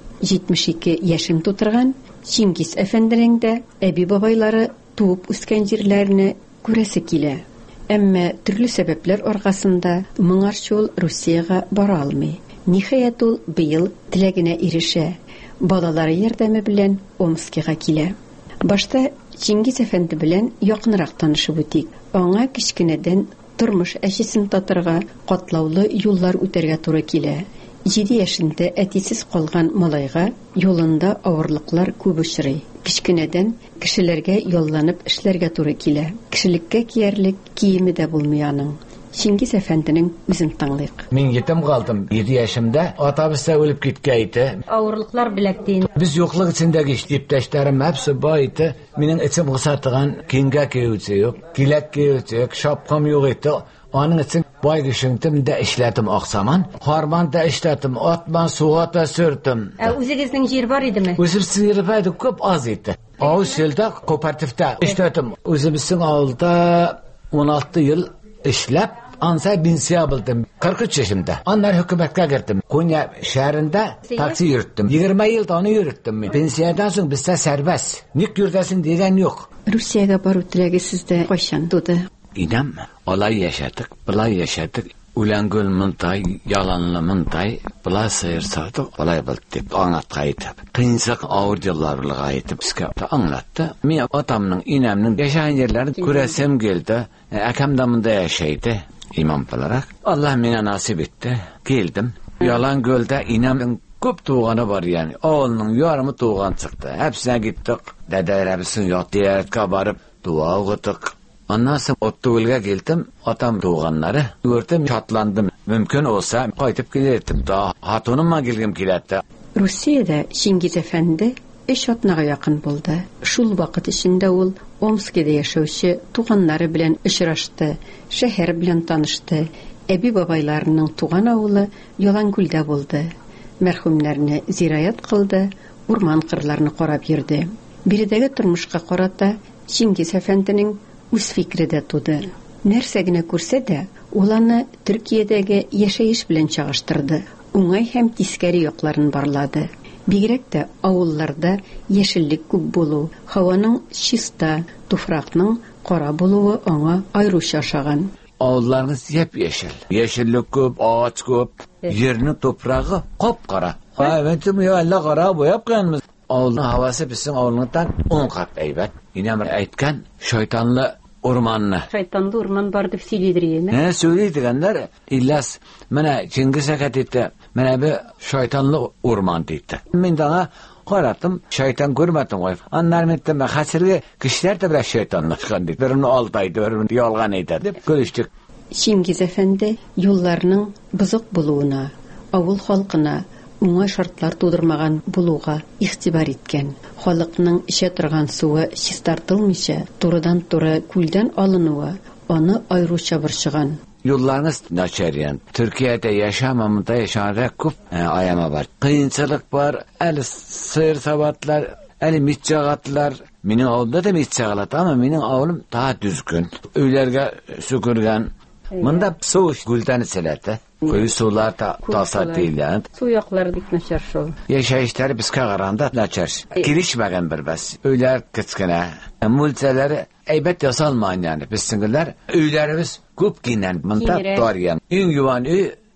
72 яшен тутырган Чингис әфәнденең дә әби бабайлары туып үскән җирләрне күрәсе килә. Әмма төрле сәбәпләр аркасында моңарчы ул Русиягә бара алмый. Ниһаять ул быел теләгенә ирешә. Балалары ярдәме белән Омскига килә. Башта Чингис әфәнде белән якынрак танышып үтик. Аңа кичкенәдән тормыш әчесен татырга катлаулы юллар үтәргә туры килә. 7 яшендә әтисез калган малайга юлында авырлыклар күп очрый. Кичкенәдән кешеләргә ялланып эшләргә туры килә. Кешелеккә киярлек киеме дә булмый аның. Чингис әфәнденең үзен таңлыйк. Мин етем калдым. 7 яшымда атабызда үлеп киткәйте. Авырлыклар беләктен. Biz yokluk içindeki iптәшләрем hepsi bayıtı. Minin içim kısartıgan kinga kiyucu yok. Kilek kiyucu yok. Şapkam yok etti. Onun için bay kışıntım da işletim aksaman. Harman da işletim. Atman suğa da sürdüm. Үзегезнең җир бар идеме? Özümüzün yeri baydı köp az etti. Ağız şilde kooperatifte işletim. Özümüzün ağılda 16 yıl işlep ansa binsiya bildim. 43 yaşımda. Onlar hükümetke girdim. Konya şehrinde taksi yürüttüm. 20 yılda onu yürüttüm. Binsiyadan sonra bizde serbest. Nik yürdesin diyen yok. Rusiyaga barу теләге сездә кайчан туды? İnam, olay yaşadık, bulay yaşadık. Ulangül mıntay, yalanlı mıntay, bulay sıyırsadık, olay bildik, anlatqa aytıp. Kıyınsak ağır yıllarlığa aytıp, bizge anlattı. Men atamның, inamның yaşayan yerlerini küresem geldi. Akam damında yaşaydı. İmam olarak. Allah mene nasip etti. Geldim. Yalan Göl'de inamın köp tuğanı var yani. Oğlunun yarımı tuğan çıktı. Hepsine gittik. Dedelerimisin yok. Diyaretka barıp dua okuduk. Ondan sonra Ottugul'a geldim. Atam tuğanları. Gördüm, çatlandım. Mümkün olsa kaytıp gelirdim. Daha hatunumma gelgim kiletti. Rusiyada Чингис әфәнде эш атнага якын булды. Шул вакыт içinde ул Омскида яшәүче туганнары белән очрашты, шәһәр белән танышты. Әби бабайларының туган авылы Ялангүлдә булды. Мәрхүмнәрне зираят кылды, урман кырларны карап йөрде. Биредәге тормышка карата Чингис әфәнденең үз фикре дә туды. Нәрсә генә күрсә дә, ул аны Төркиядәге яшәеш белән чагыштырды. Уңай һәм тискәре якларын барлады. Бигрәк тә авылларда яшеллек күп булу, һаваның чиста, туфракның кара булуы аңа айрыша ошаган. Avullarınız hep yeşil. Yeşillik köp, ağaç köp. Yerinin toprağı kapkara. Evet mi ya Allah kara boyap koyanımız. Avulun havası bizim avulundan 10 kat eybet. Yine aytkan şeytanlı ormanlı. Şeytanlı orman var dep söyleydireyim. Ne söyleydiganlar? İllas mana Cengiz Akat etti. Mana bir şeytanlı orman deydi. Men daha qaratım, şeytan görmedim qoy. Anlar mettim hasirge kişiler de biraz şeytanlık çıkan deydi. Birini aldaydı, birini yalgan eydi dep görüştük. Чингис әфәнде юлларның бузык булуына, авыл халкына уңай шартлар тудырмаган булуга игътибар иткән. Халыкның эчә торган суы чистартылмыйча, турыдан-туры күлдән алынуы аны айрыуча борчыган. Yollarınız naçeriyen. Türkiye'de yaşamamında yaşanacak çok ayama var. Kıyınçılık var, el sığır sabatlar, el mitçağatlar. Benim oğlumda da mitçağalat ama benim oğlum daha düzgün. Öylerge süpürgen. Bunda su gülden iselete. Köy sular da tasat değil yani. Su yakları dik naçar şol. Yaşayışları biz kagaranda naçar. Girişmegen bir bas. Öyler kıskına. Multeleri eybet yasalmayın yani. Biz singirler. Öylerimiz köp giyinen. Bunda doğruyan. En yuvan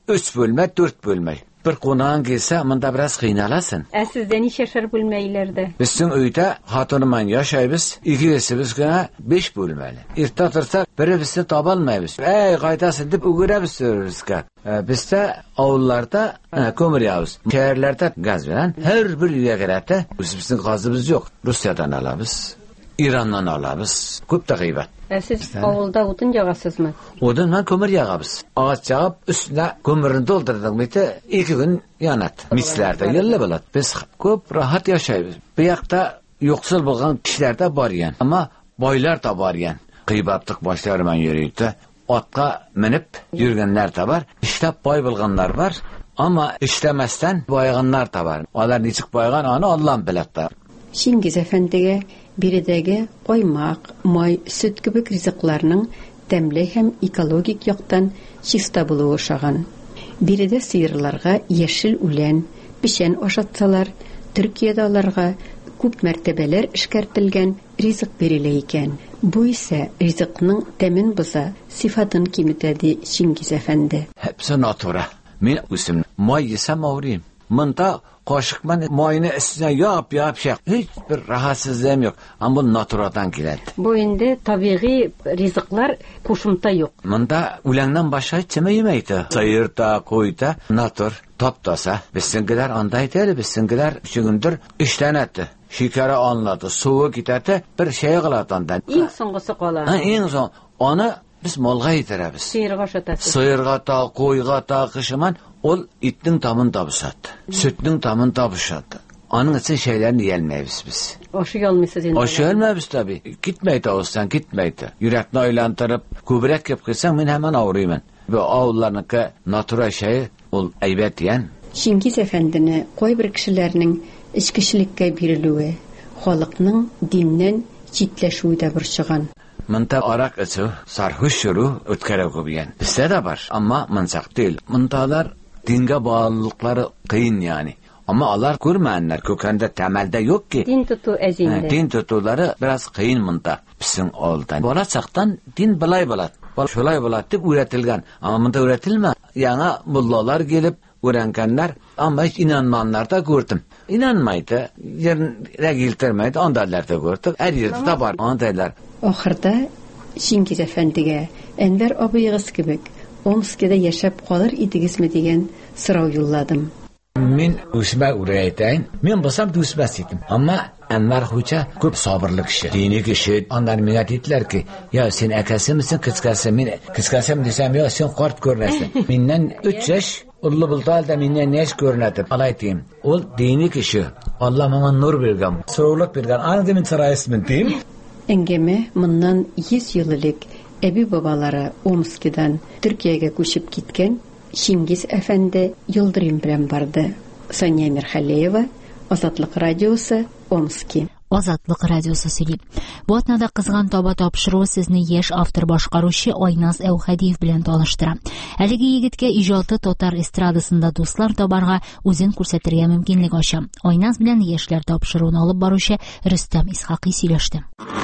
3 бөлмә, 4 бөлмә. Bir qonağın gelsə, mında biraz qıynalasın. Sizdə neçə şər bölməklərdə? Bizim öydə hatırımın yaşayırız, 2 kişimiz günə 5 bölməli. İrtə тұрсaq, biri bizi tabalmayız. Qaydasın deyib, ögürəbiz sürürüz ki. Bizdə avullarda kömür yağız. Şəhərlərdə qaz verən, hər bir üyə gələtdə, bizim qazımız yox. Rusiyadan alabız, İrandan alabız. Köp də qeybət. Siz avulda odun yağasızmı? Odun ben kömür yağabız. Ağaç yağıp üstüne kömürünü doldurduk mıydı 2 gün yanat. Mislerde yıllı bulat. Biz köp rahat yaşayız. Bir yakta yoksul bulgan kişiler de var yani. Ama boylar da var yani. Kıybatlık başlarından yürüyüldü. Atka minip yürgenler de var. İşte boy bulganlar var. Ama işlemezsen boyganlar da var. Onlar niçik boygan onu Allah'ın biletler. Şingiz Efendi'ye biridəgi oymaq, may, süt gibi riziklarının təmli hem ekologik yoqdan çista buluğu şağın. Biride sıyırlarga yeşil ulen, bişen oşatsalar, Türkiye'de alarga küp mərtəbələr işkərtilgən rizik berileyken. Bu ise rizikinin temin bıza sifatın kimitedi Şingiz Efendi. Hepsi natura. Min üstüm may yesem ağrıyım. Mında koşukman mayını üstüne yap şey. Hiçbir rahatsızlığım yok. Ama bu naturadan geldi. Bu indi tabii rizikler kuşumta yok. Mında ulenden başka hiç yemeydi. Sayırda, koyda, natur, toptasa. Bizsinkiler andaydı, bizsinkiler şu gündür işten etti. Şekeri anladı, soğuk giderdi, bir şey kıladı ondan. En songusu kalan. En son. Onu biz molga yetiremiz. Sıyırga şatası. Sıyırga da, koyga da, kışıman. Ol itin tamın tabışadı. Sütün tamın tabışadı. Onun için şeylerini yelmeyiz biz. Oşu yolmuşsuz. Oşu yolmeyiz tabi. Gitmeydi olsan gitmeydi. Yürekini oylantırıp kübrek yapırsan ben hemen ağrıyım. Ve ağullarınki natura şeyi ol aybet diyen. Şingiz Efendi'ne koy bir kişilerinin içkişilikке birilüğü, halkının dinden çitleşuğu da burçıgan. Mında arak içi, sarhoş yürü, ötkere kobiyen. Bizde de var ama mınsak değil. Mındalar dinge bağlılıkları kıyın yani. Ama Allah görmeyenler kökende temelde yok ki. Din tutu ezinde. Din tutuları biraz kıyın mında bizim oldan. Bolatçaktan din bilay bolat. Şolay bolat deyip üretilgen. Ama mında üretilme. Yana mullalar gelip öğrenkenler ama hiç inanmayanlar da gördüm. İnanmaydı, yerine giltirmeydi, ondalar da gördük. Her yerde de var, ondalar. Ahırda Şingiz Efendi'ye Enver abıyığız gibi Omsk'da yaşap kalır idigiz mi diyen sırav yolladım. Men üsme urayetayın. Men basam düsmesiydim. Ama Enver Hoca köp sabırlı kişi. Dini kişi. Onlar bana dediler ki ya sen akası mısın kıskası mı? Kıskası mı desem ya sen kart görünesin. Minden 3 yaş Ullu bultalda minnen neş görünetip alaytayım. Ol dini kişi. Allah bana nur vergan. Soğuluk vergan. Anı demin sıra ismin diyeyim. Engeme bundan 100 yıllık ebi babaları Omsk'dan Türkiye'ye koşup gitken Şingiz Efendi Yıldırım bilen vardı. Sonya Mirhaleyeva, Azatlık Radyosu, Omski. Azatlık Radyosu söyleyip. Bu atnada kızgan toba topşırığı sizni yaş автор başqarışı Oynaz Evhadiyev bilen tanıştıra. Әлеге yigitke ijatı Totar estradasında dostlar tabarga özün күрсәтергә mümkinlik aşa. Oynaz bilen yaşlar topşırığını alıp barışı Rüstem İshaqi söyleşti.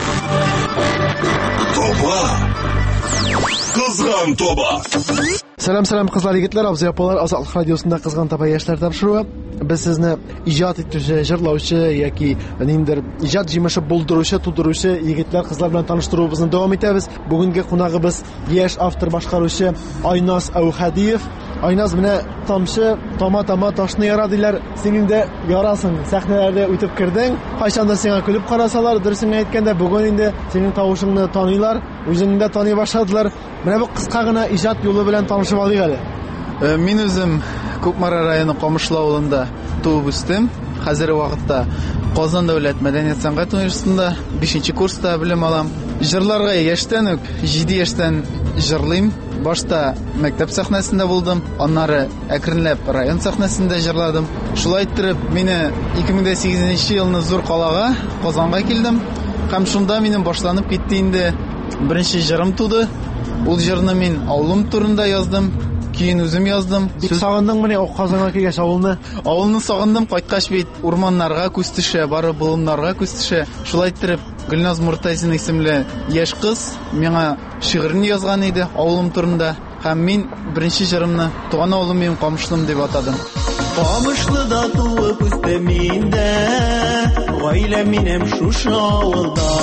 Toba! Kızgan toba! Selam kızlar yigitler, abzı yapalar Azatlık Radyosu'nda Kızgan Toba yaşlar topşırığı. Biz sizni ijat etuvchi, jırlavchi yoki nimdir ijat jimishi bulduruvchi, tuduruvchi yigitlar, qizlar bilan tanishtiruvimizni davom etamiz. Bugungi qonog'imiz yosh avtor boshqaruvchi Oynaz Evhadiyev. Oynaz mana tomchi, toma toshni yaradilar. Sening de yarasin. Sahnalarda o'tib kirding. Qachonda senga kulib qarasalar, dursini aytganda bugun endi sening tovushingni taniylar, o'zingni de taniy boshladilar. Mana bu qisqagina ijat yo'li bilan tanishib oldik hali. Men o'zim Ko'kmara rayoni Qo'mishli avulida tug'ib o'sdim. Hozirgi vaqtda Qozon davlat madaniyat san'at universitetida 5-kursda bilim olam. Jırlarga yoshdan 7 yoshdan jırlayım. Boshda maktab sahnasida bo'ldim, onları akrinlab rayon sahnasida jırladim. Shulay ettirib meni 2008-yilni zo'r qalaga Qozonga keldim. Ham shunda mening boshlanib ketdi endi birinchi jırım tudı. Ул jırni men avlum turunda yozdim. Keyin o'zim yozdim. Sog'indingmi o Qozonga kelgan avulni? Avulni sog'indim, qaytqach bet o'rmonlarga ko'z tishi, barib bulumlarga ko'z tishi. Shulay ettirib Gulnoz Murtazin ismli yosh qiz menga shi'rini yozgan edi avulum turunda. һәм мин беренче җырымны туган авылым минем Камышлым дип атадым. Камышлыда туып үстем инде, гаиләм минем шушы авылда.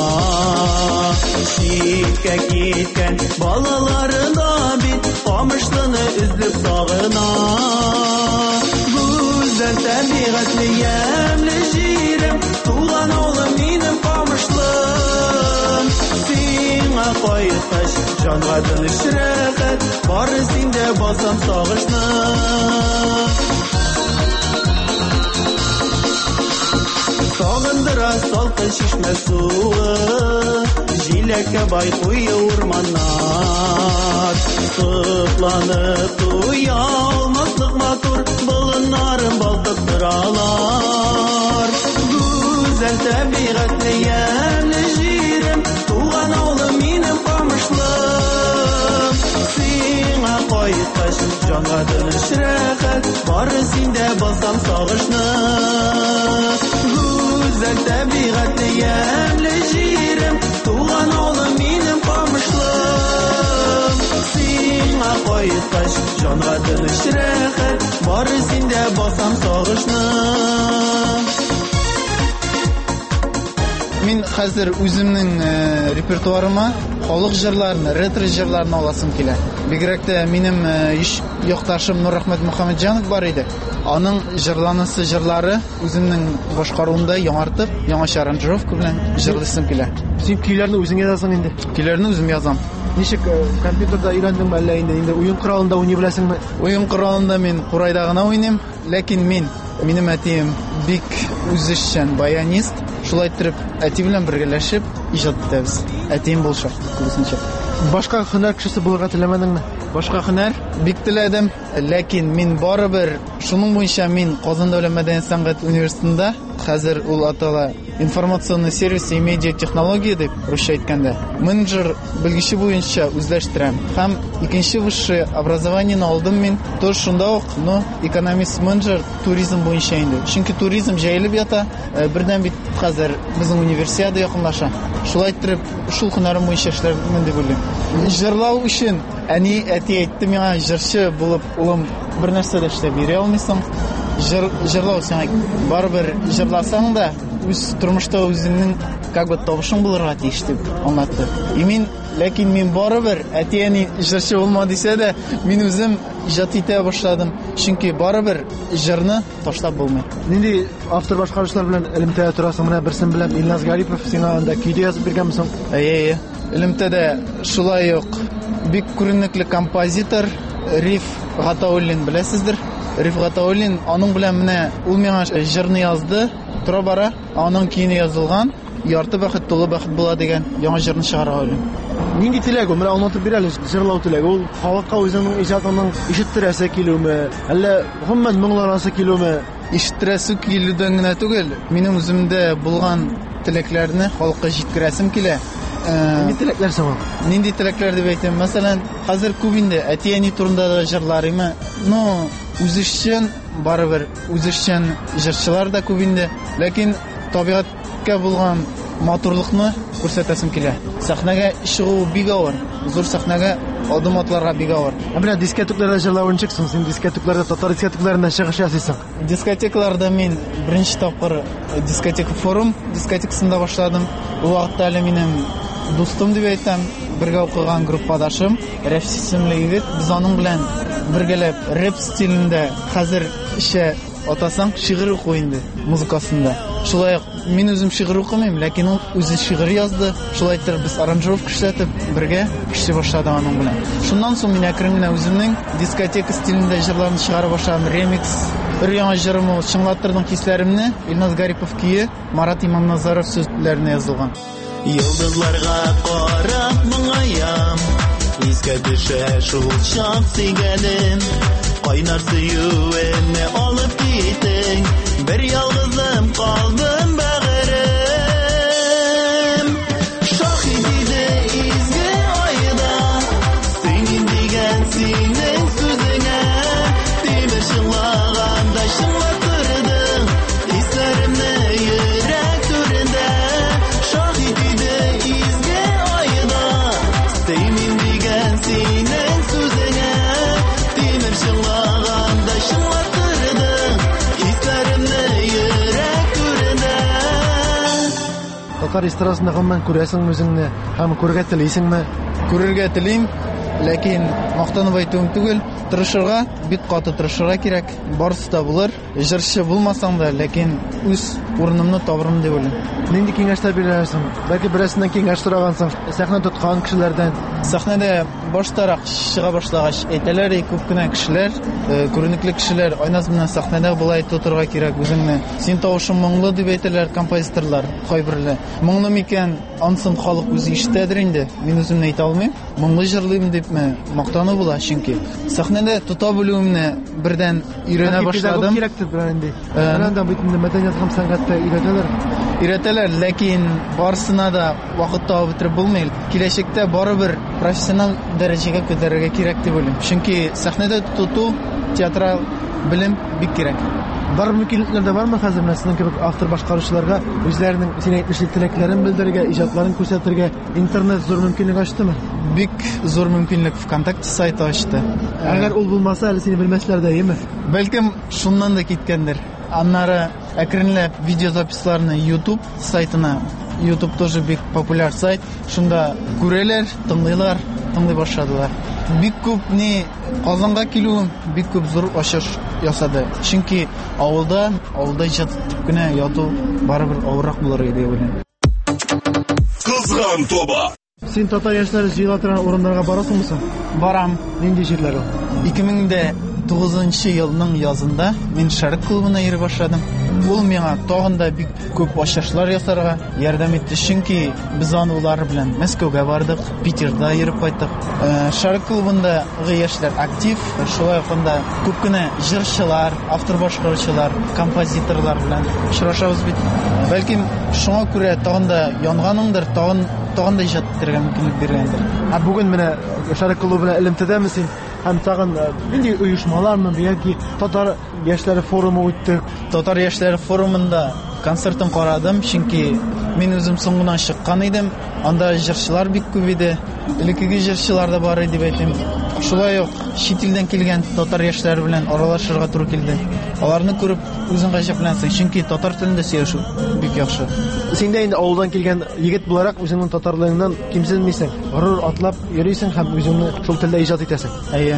Читкә киткән балаларына бит Камышлыны үзлек сагына. Гүзәл табигатьле ямьле җирем, туган авылым минем Камышлым. Сиңа кайткач җанга тыныч рәхәт, бары синдә басам сагышны. Сагындыра салкын чишмә суы, җиләккә бай куе урманнар. Сыкланып туя алмаслык матур, болыннарым балкып торалар. Гүзәл табигатьле ямьле җирем, туган авылым минем Камышлым. Сиңа кайткач җанга тыныч рәхәт, бары синдә басам сагышны. Гүзәл табигатьле ямьле җирем, туган авылым минем Камышлым. Сиңа кайткач җанга тыныч рәхәт, бары синдә басам сагышны. Мин хәзер үземнең репертуарыма халык җырларын, ретро җырларын аласым килә. Бигрәк тә минем якташым Нуррахмәт Мөхәммәтҗанов бар иде. Аның җырланысы җырлары үземнең башкаруымда яңартып, яңача аранжировка белән җырлыйсым килә. Син көйләрне үзең язасың инде. Көйләрне үзем язам. Ничек компьютерда өйрәндеңме әллә инде уен коралында уйный беләсеңме? Уен коралында мин курайда гына уйныйм, ләкин минем әтием бик үзешчән баянист. Шулай итеп, әти белән бергәләшеп иҗат итәбез. Әтием булша, күбесенчә. Башка һөнәр кешесе булырга теләмәдеңме? Башка һөнәр бик теләдем, ләкин мин барыбер шуның буенча мин Казан дәүләт мәдәният сәнгать университетында хәзер ул атала информационный сервис и медиа технология дип русча әйткәндә менеджер белгече буенча үзләштерәм. Һәм икенче высшее образованиены алдым мин. Тоже шунда ук, экономист менеджер туризм буенча инде. Чөнки туризм җәелеп ята, бердән бит хәзер безнең универсиада якынлаша. Шулай итеп, шул һөнәрем буенча эшләрмен дип уйлыйм. Җырлау өчен әти әйтте миңа, җырчы булып улым бер нәрсә дә эшләп йөри алмыйсың. Җырлау сиңа барыбер җырласаң да үз тормышта үзеңнең табышың булырга тиеш дип аңлатты. Ләкин мин барыбер әти-әни җырчы булма дисә дә, мин үзем иҗат итә башладым. Чөнки барыбер җырны ташлап булмый. Нинди автор башкаручылар белән элемтәдә торасың? Менә берсен белән Илназ Гарипов сиңа анда көйдә язып биргәнмесең? Элемтәдә шулай ук бик күренекле композитор Риф Гатауллин беләсездер. Риф Гатауллин, аның белән менә ул миңа җырны язды. Тора бара, аның көйне язылган ярты бәхет тулы бәхет була дигән яңа җырны чыгарга уйлыйм. Нинди теләк ул? Менә аңлатып бир әле, җырлау теләге. Ул халыкка үзенең иҗатының ишеттерәсе килүме, әллә гомумән моңларасы килүме? Ишеттерәсе килүдән генә түгел, минем үземдә булган теләкләрне халыкка җиткерәсем килә. Нинди теләкләр соң? Нинди теләкләр дип әйтәм? Мәсәлән, хәзер күп инде әти-әни турында да җырларыймы? Үзешчән барыбер, үзешчән җырчылар да күп инде, ләкин табигатькә булган матурлыкны күрсәтәсем килә. Сәхнәгә чыгу бик авыр, зур сәхнәгә адым атларга бик авыр. Менә дискотекларда җырлавын чыксың, син дискотекларда, татар дискотекларында чыгыш ясыйсың. Дискотекларда мин беренче тапкыр дискотека форум дискотекасында башладым. Ул вакытта әле минем дустым дип әйтәм, бергә укыган группадашым, Рәфис исемле егет, без аның белән бергәләп рэп стилендә хәзер эше атасаң шигырь уку инде музыкасында. Шулай ук мин үзем шигырь укымыйм, ләкин ул үзе шигырь язды. Шулай итеп без аранжировка эшләтеп бергә эшли башладык аның белән. Шуннан соң мин әкрен генә үземнең дискотека стилендә җырларны чыгарып башладым. Ремикс бер яңа җырым ул чыңлаттырдым хисләремне. Илназ Гарипов көе, Марат Имамназаров сүзләренә язылган. Йолдызларга карап моңаям, искә төшә шул чак сөйгәнем. Кайнар сөюемне алып китең, бер ялгызым калдым бәгырем. Шаһид иде изге айда, синең дигән синең сүзеңә, тимер чыңлаганда чыңлап тордың, исләремне йөрәк түрендә. Шаһид иде изге айда, синең дигән синең сүзеңә, татар эстрадасында гомумән күрәсеңме үзеңне һәм күрергә телисеңме? Күрергә телим, ләкин мактанып әйтүем түгел, тырышырга, бик каты тырышырга кирәк. Барысы да булыр. Җырчы булмасаң да, ләкин үз урынымны табырмын дип уйлыйм. Нинди киңәшләр бирәсең? Бәлки берәрсеннән киңәш сорагансың, сәхнә тоткан кешеләрдән. Сәхнәдә баштарак чыга башлагач әйтәләр, күп кенә кешеләр, күренекле кешеләр, айназ менән сәхнәдә булай тотырга кирәк үзеңне. Син тавышың моңлы дип әйтәләр композиторлар, кайберләр. Моңлы микән, ансын халык үзе ишетәдер инде. Мин үземне әйтә алмыйм. Моңлы җырлыйм дипме, мактану була, чөнки сәхнәдә тота белүемне бердән өйрәнә башладым. Кирәктер бер инде. Анда бит мәдәният һәм сәнгатьтә өйрәтәләр, ләкин барсына да вакыт табып бетереп булмый. Киләчәктә барыбер профессиональ дәрәҗәгә күтәрергә кирәк дип уйлыйм. Чөнки сәхнәдә тоту, театраль белем бик кирәк. Бар мөмкинлекләр дә бармы хәзер сезнең кебек автор башкаручыларга үзләренең син әйтмешлек теләкләрен белдерергә, иҗатларын күрсәтергә интернет зур мөмкинлек ачтымы? Бик зур мөмкинлек ВКонтакте сайты ачты. Әгәр ул булмаса, әле сине белмәсләр дә, яме? Бәлкем шуннан да киткәндер. Аннары әкренләп видеозаписларны YouTube сайтына, YouTube тоже бик популяр сайт, шунда күрәләр, тыңлыйлар, тыңлый башладылар. Бик күп ни Казанга килүем бик күп зур ачыш ясады. Чөнки авылда җатып кенә яту барыбер авыррак булыр иде дип уйлыйм. Кызган тоба. Син татар яшьләре җыела торган урыннарга барасыңмы? Барам. Нинди җирләр ул? 2009 елның язында мин Шәрык клубына йөри башладым. Ул миңа тагын да бик күп ачышлар ясарга ярдәм итте, чөнки без улар белән Мәскәүгә бардык, Питерда йөреп кайттык. Шәрык клубындагы яшьләр актив, шулай анда күп кенә җырчылар, автор башкаручылар, композиторлар белән очрашабыз бит. Бәлки шуңа күрә тагын да янганыңдыр, тагын да иҗат итәргә мөмкинлек биргәндер. Бүген менә Шәрык клубына элемтәдәме син? Һәм тагын нинди оешмалармы яки татар яшьләре форумы үтте? Татар яшьләре форумында концертын карадым, чөнки мин үзем соңгыдан чыккан идем. Анда җырчылар бик күп иде. Элеккеге җырчылар да бар иде дип әйтим. Шулай ук чит илдән килгән татар яшьләре белән аралашырга туры килде. Аларны күреп үзең гаҗәпләнсең, чөнки татар телендә сөйләшү бик яхшы. Син дә инде авылдан килгән егет буларак үзеңнең татарлыгыңнан кимсенмисең, горур атлап йөрисең һәм үзеңне шул телдә иҗат итәсең.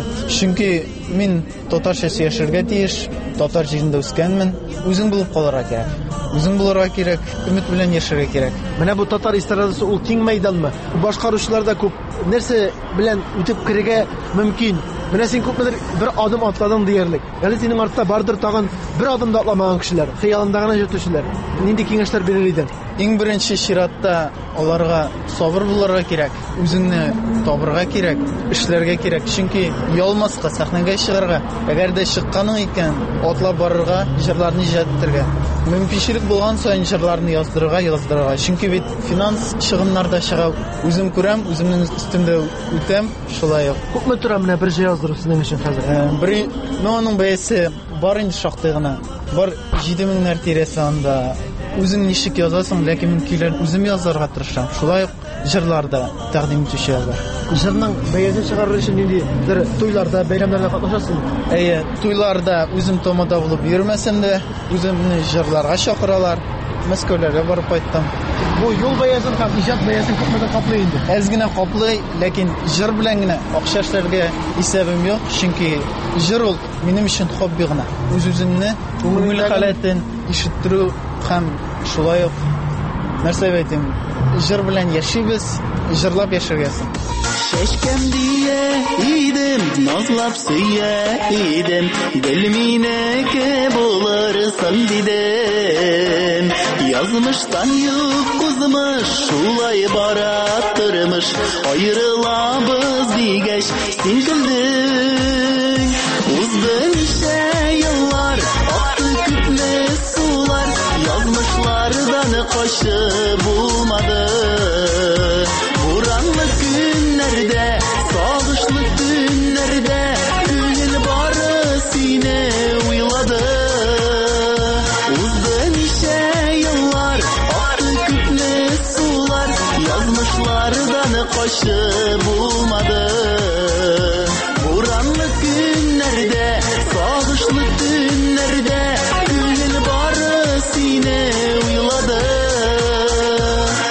Чөнки мин татарча сөйләшергә тиеш, татар җирендә үскәнмен, үзең булып калырга кирәк. Үзең булырга кирәк, өмет белән яшәргә кирәк. Менә бу татар эстрадасы ул киң мәйданмы? Башкаручылар да күп. Нәрсә белән үтеп керергә мөмкин? Менә син күпмедер бер адым атладың диярлек. Әле синең артта бардыр тагын бер адым да атламаган кешеләр, хыялында гына җитүчеләр. Нинди киңәшләр бирер идең? Иң беренче чиратта аларга сабыр булырга кирәк, үзеңне табырга кирәк, эшләргә кирәк. Чөнки ялмаска, сәхнәгә чыгарга, әгәр дә чыкканың икән, атлап барырга, җырларны иҗат итәргә. Мөмкинчелек булган саен җырларны яздырырга. Чөнки бит финанс чыгымнар да чыга. Үзем күрәм, үземнең өстемдә үтәм, шулай ук. Күпме тора менә бер җыр яздыру сезнең өчен хәзер? Аның бәясе бар инде шактый гына. Бар 7000 тирәсе анда. Үзең ничек язасың, ләкин мин көйләр үзем язарга тырышам. Шулай ук җырларда тәкъдим итүче язар. Җырның бәясен чыгарыр өчен нинди бер туйларда, бәйрәмнәрдә катнашасыңмы? Туйларда үзем томада булып йөрмәсәм дә, үземне җырларга чакыралар. Мәскәүләргә барып кайттым. Бу юл бәясен һәм иҗат бәясен күпме каплый инде? Әз генә каплый, ләкин җыр белән генә акча эшләргә исәбем юк, чөнки җыр ул минем өчен хобби гына. Үз-үзеңне, күңел халәтен ишеттерү һәм шулай ук нәрсә әйтим, җыр белән яшибез, җырлап яшәргәсен. Шәшкәм дия идем, назлап сөя идем, гел минеке булырсың дидем. Язмыштан юк кузмыш, шулай бара тормыш, аерылабыз дигәч син көлдең. Узды ничә еллар, акты күпме сулар, язмышлардан качып булмады. Буранлы көннәрдә, сагышлы көннәрдә, күңел бары сине уйлады. Узды ничә еллар, акты күпме сулар, язмышлардан качып булмады. Буранлы көннәрдә, сагышлы көннәрдә, күңел бары сине уйлады.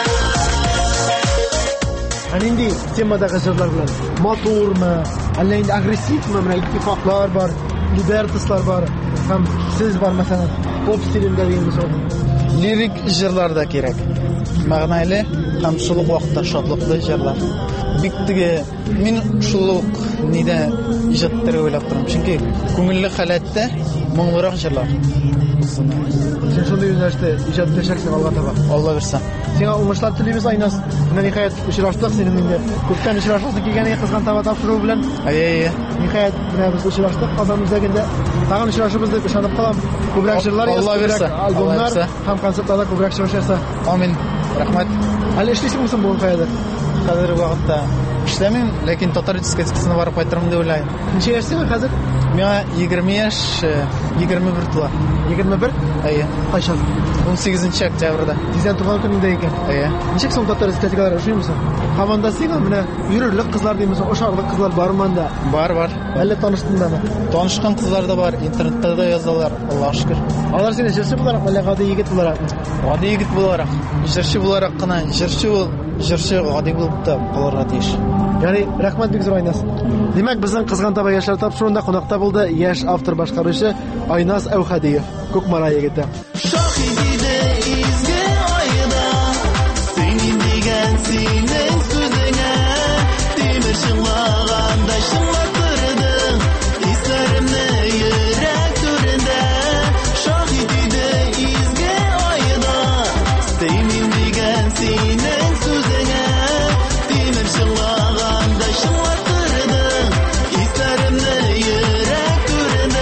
Инде темадагы җырлар белән матурмы, әллә инде агрессивмы, менә иттифаклар бар, либертислар бар, һәм сез бар мәсәлән, поп стилендә дигән соң. Лирик җырлар да кирәк. Мәгънәле һәм шул ук вакытта шатлыклы җырлар. Бик теге мин шул ук нидә иҗат итәргә уйлап торам. Чөнки күңелле халәттә моңлырак җырлар. Сен шундый юнәлештә иҗат итәчәксең алга таба. Алла бирсә. Сиңа уңышлар телибез, Айнас. Менә ниһаять очраштык синең инде. Күптән очрашасың килгәнгә кызган таба тапшыру белән. Ниһаять менә без очраштык. Казан үзәгендә тагын очрашабыз дип ышанып калам. Күбрәк җырлар язып, альбомнар һәм концертларда күбрәк чыгыш яса. Амин. Рәхмәт. Әле эшлисеңме соң бу кайда? Хәзер вакытта эшләмим, ләкин татар дискотекасына барып кайтырмын дип уйлыйм. Ничә яшьсең хәзер? Миңа 20 яшь, 21 тула. 21? Әйе. Кайчан? 18 октябрьдә. Тиздән туган көнеңдә икән. Әйе. Ничек соң татар дискотекалары ошыймысың? Һаманда сиңа менә йөрерлек кызлар димисең, ошарлык кызлар бармы анда? Бар. Әллә таныштыңдамы? Танышкан кызлар да бар, интернетта да язалар, Аллаһка шөкер. Алар сине җырчы буларак, әллә гади егет буларак? Гади егет буларак. Җырчы буларак кына, җырчы гади булып та калырга тиеш. Яни, рәхмәт бик зур, Айнас. Димәк, безнең кызган таба яшьләр тапшыруында кунакта булды яшь автор башкаручы Айнас Әүхәдиев, Күкмара егете. Шаһидә изге айда, синең дигән синең сүзеңә, тимер шыңлаганда шыңлатырдың, исләремне йөрәк түрендә. Шаһидә изге айда, синең дигән синең сүзеңә, тимер шыңлаганда шыңлатырдың, исләремне йөрәк түрендә.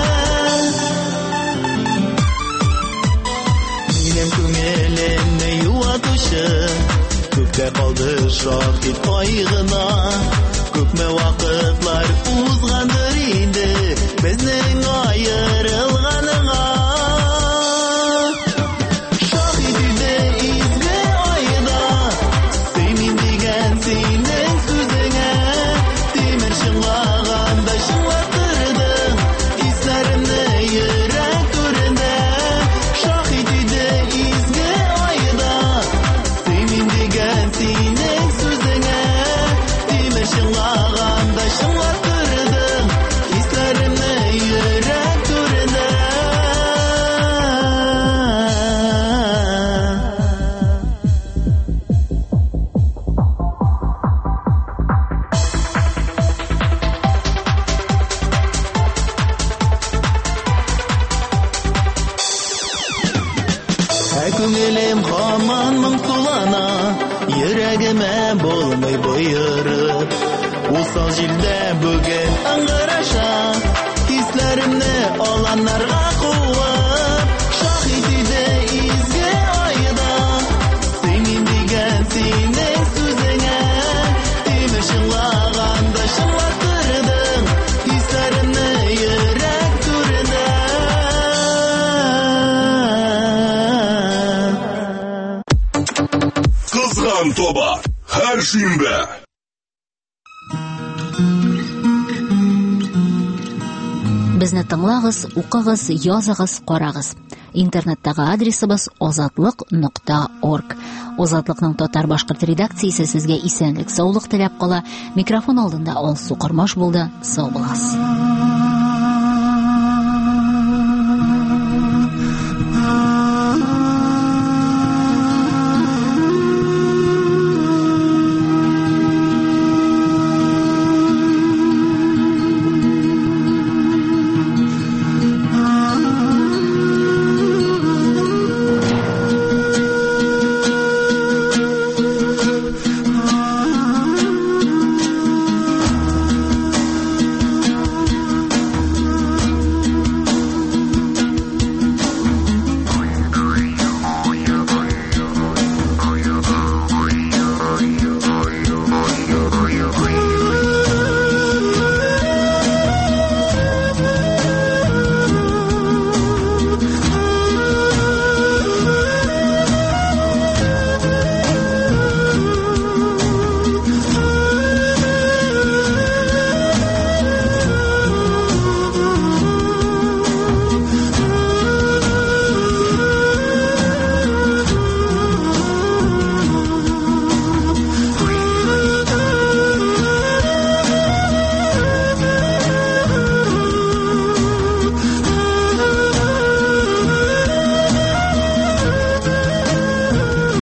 Минем күңелемне юатучы, күктә калды шаһид кайгына. Күпме вакытлар узгандыр инде безнең аерылганыңа. Шаһидә изге айда, синең дигән синең сүзеңә, тимер шыңлаганда шыңлатырдың, исләремне йөрәк түрендә. Шаһидә изге айда, синең дигән синең сүзеңә, тимер шыңлаганда шыңлатырдың, исләремне йөрәк түрендә. Күңелем һаман моңсулана, йөрәгемә булмый боерып. Усал җилдә бүген ыңгыраша, хисләремне аланнарга куып. Шаһидә изге айда, синең дигән синең сүзеңә, тимер шыңлаганда шыңлатырдың, хисләремне йөрәк түрендә. Кызган тоба һәр шимбә. Безне тыңлагыз, укыгыз, языгыз, карагыз. Интернеттагы адресыбыз озатлык.орг. Озатлыкның татар-башкорт редакциясе сезгә исәнлек, саулык теләп кала. Микрофон алдында Алсу Кармаш булды. Сау буласыз.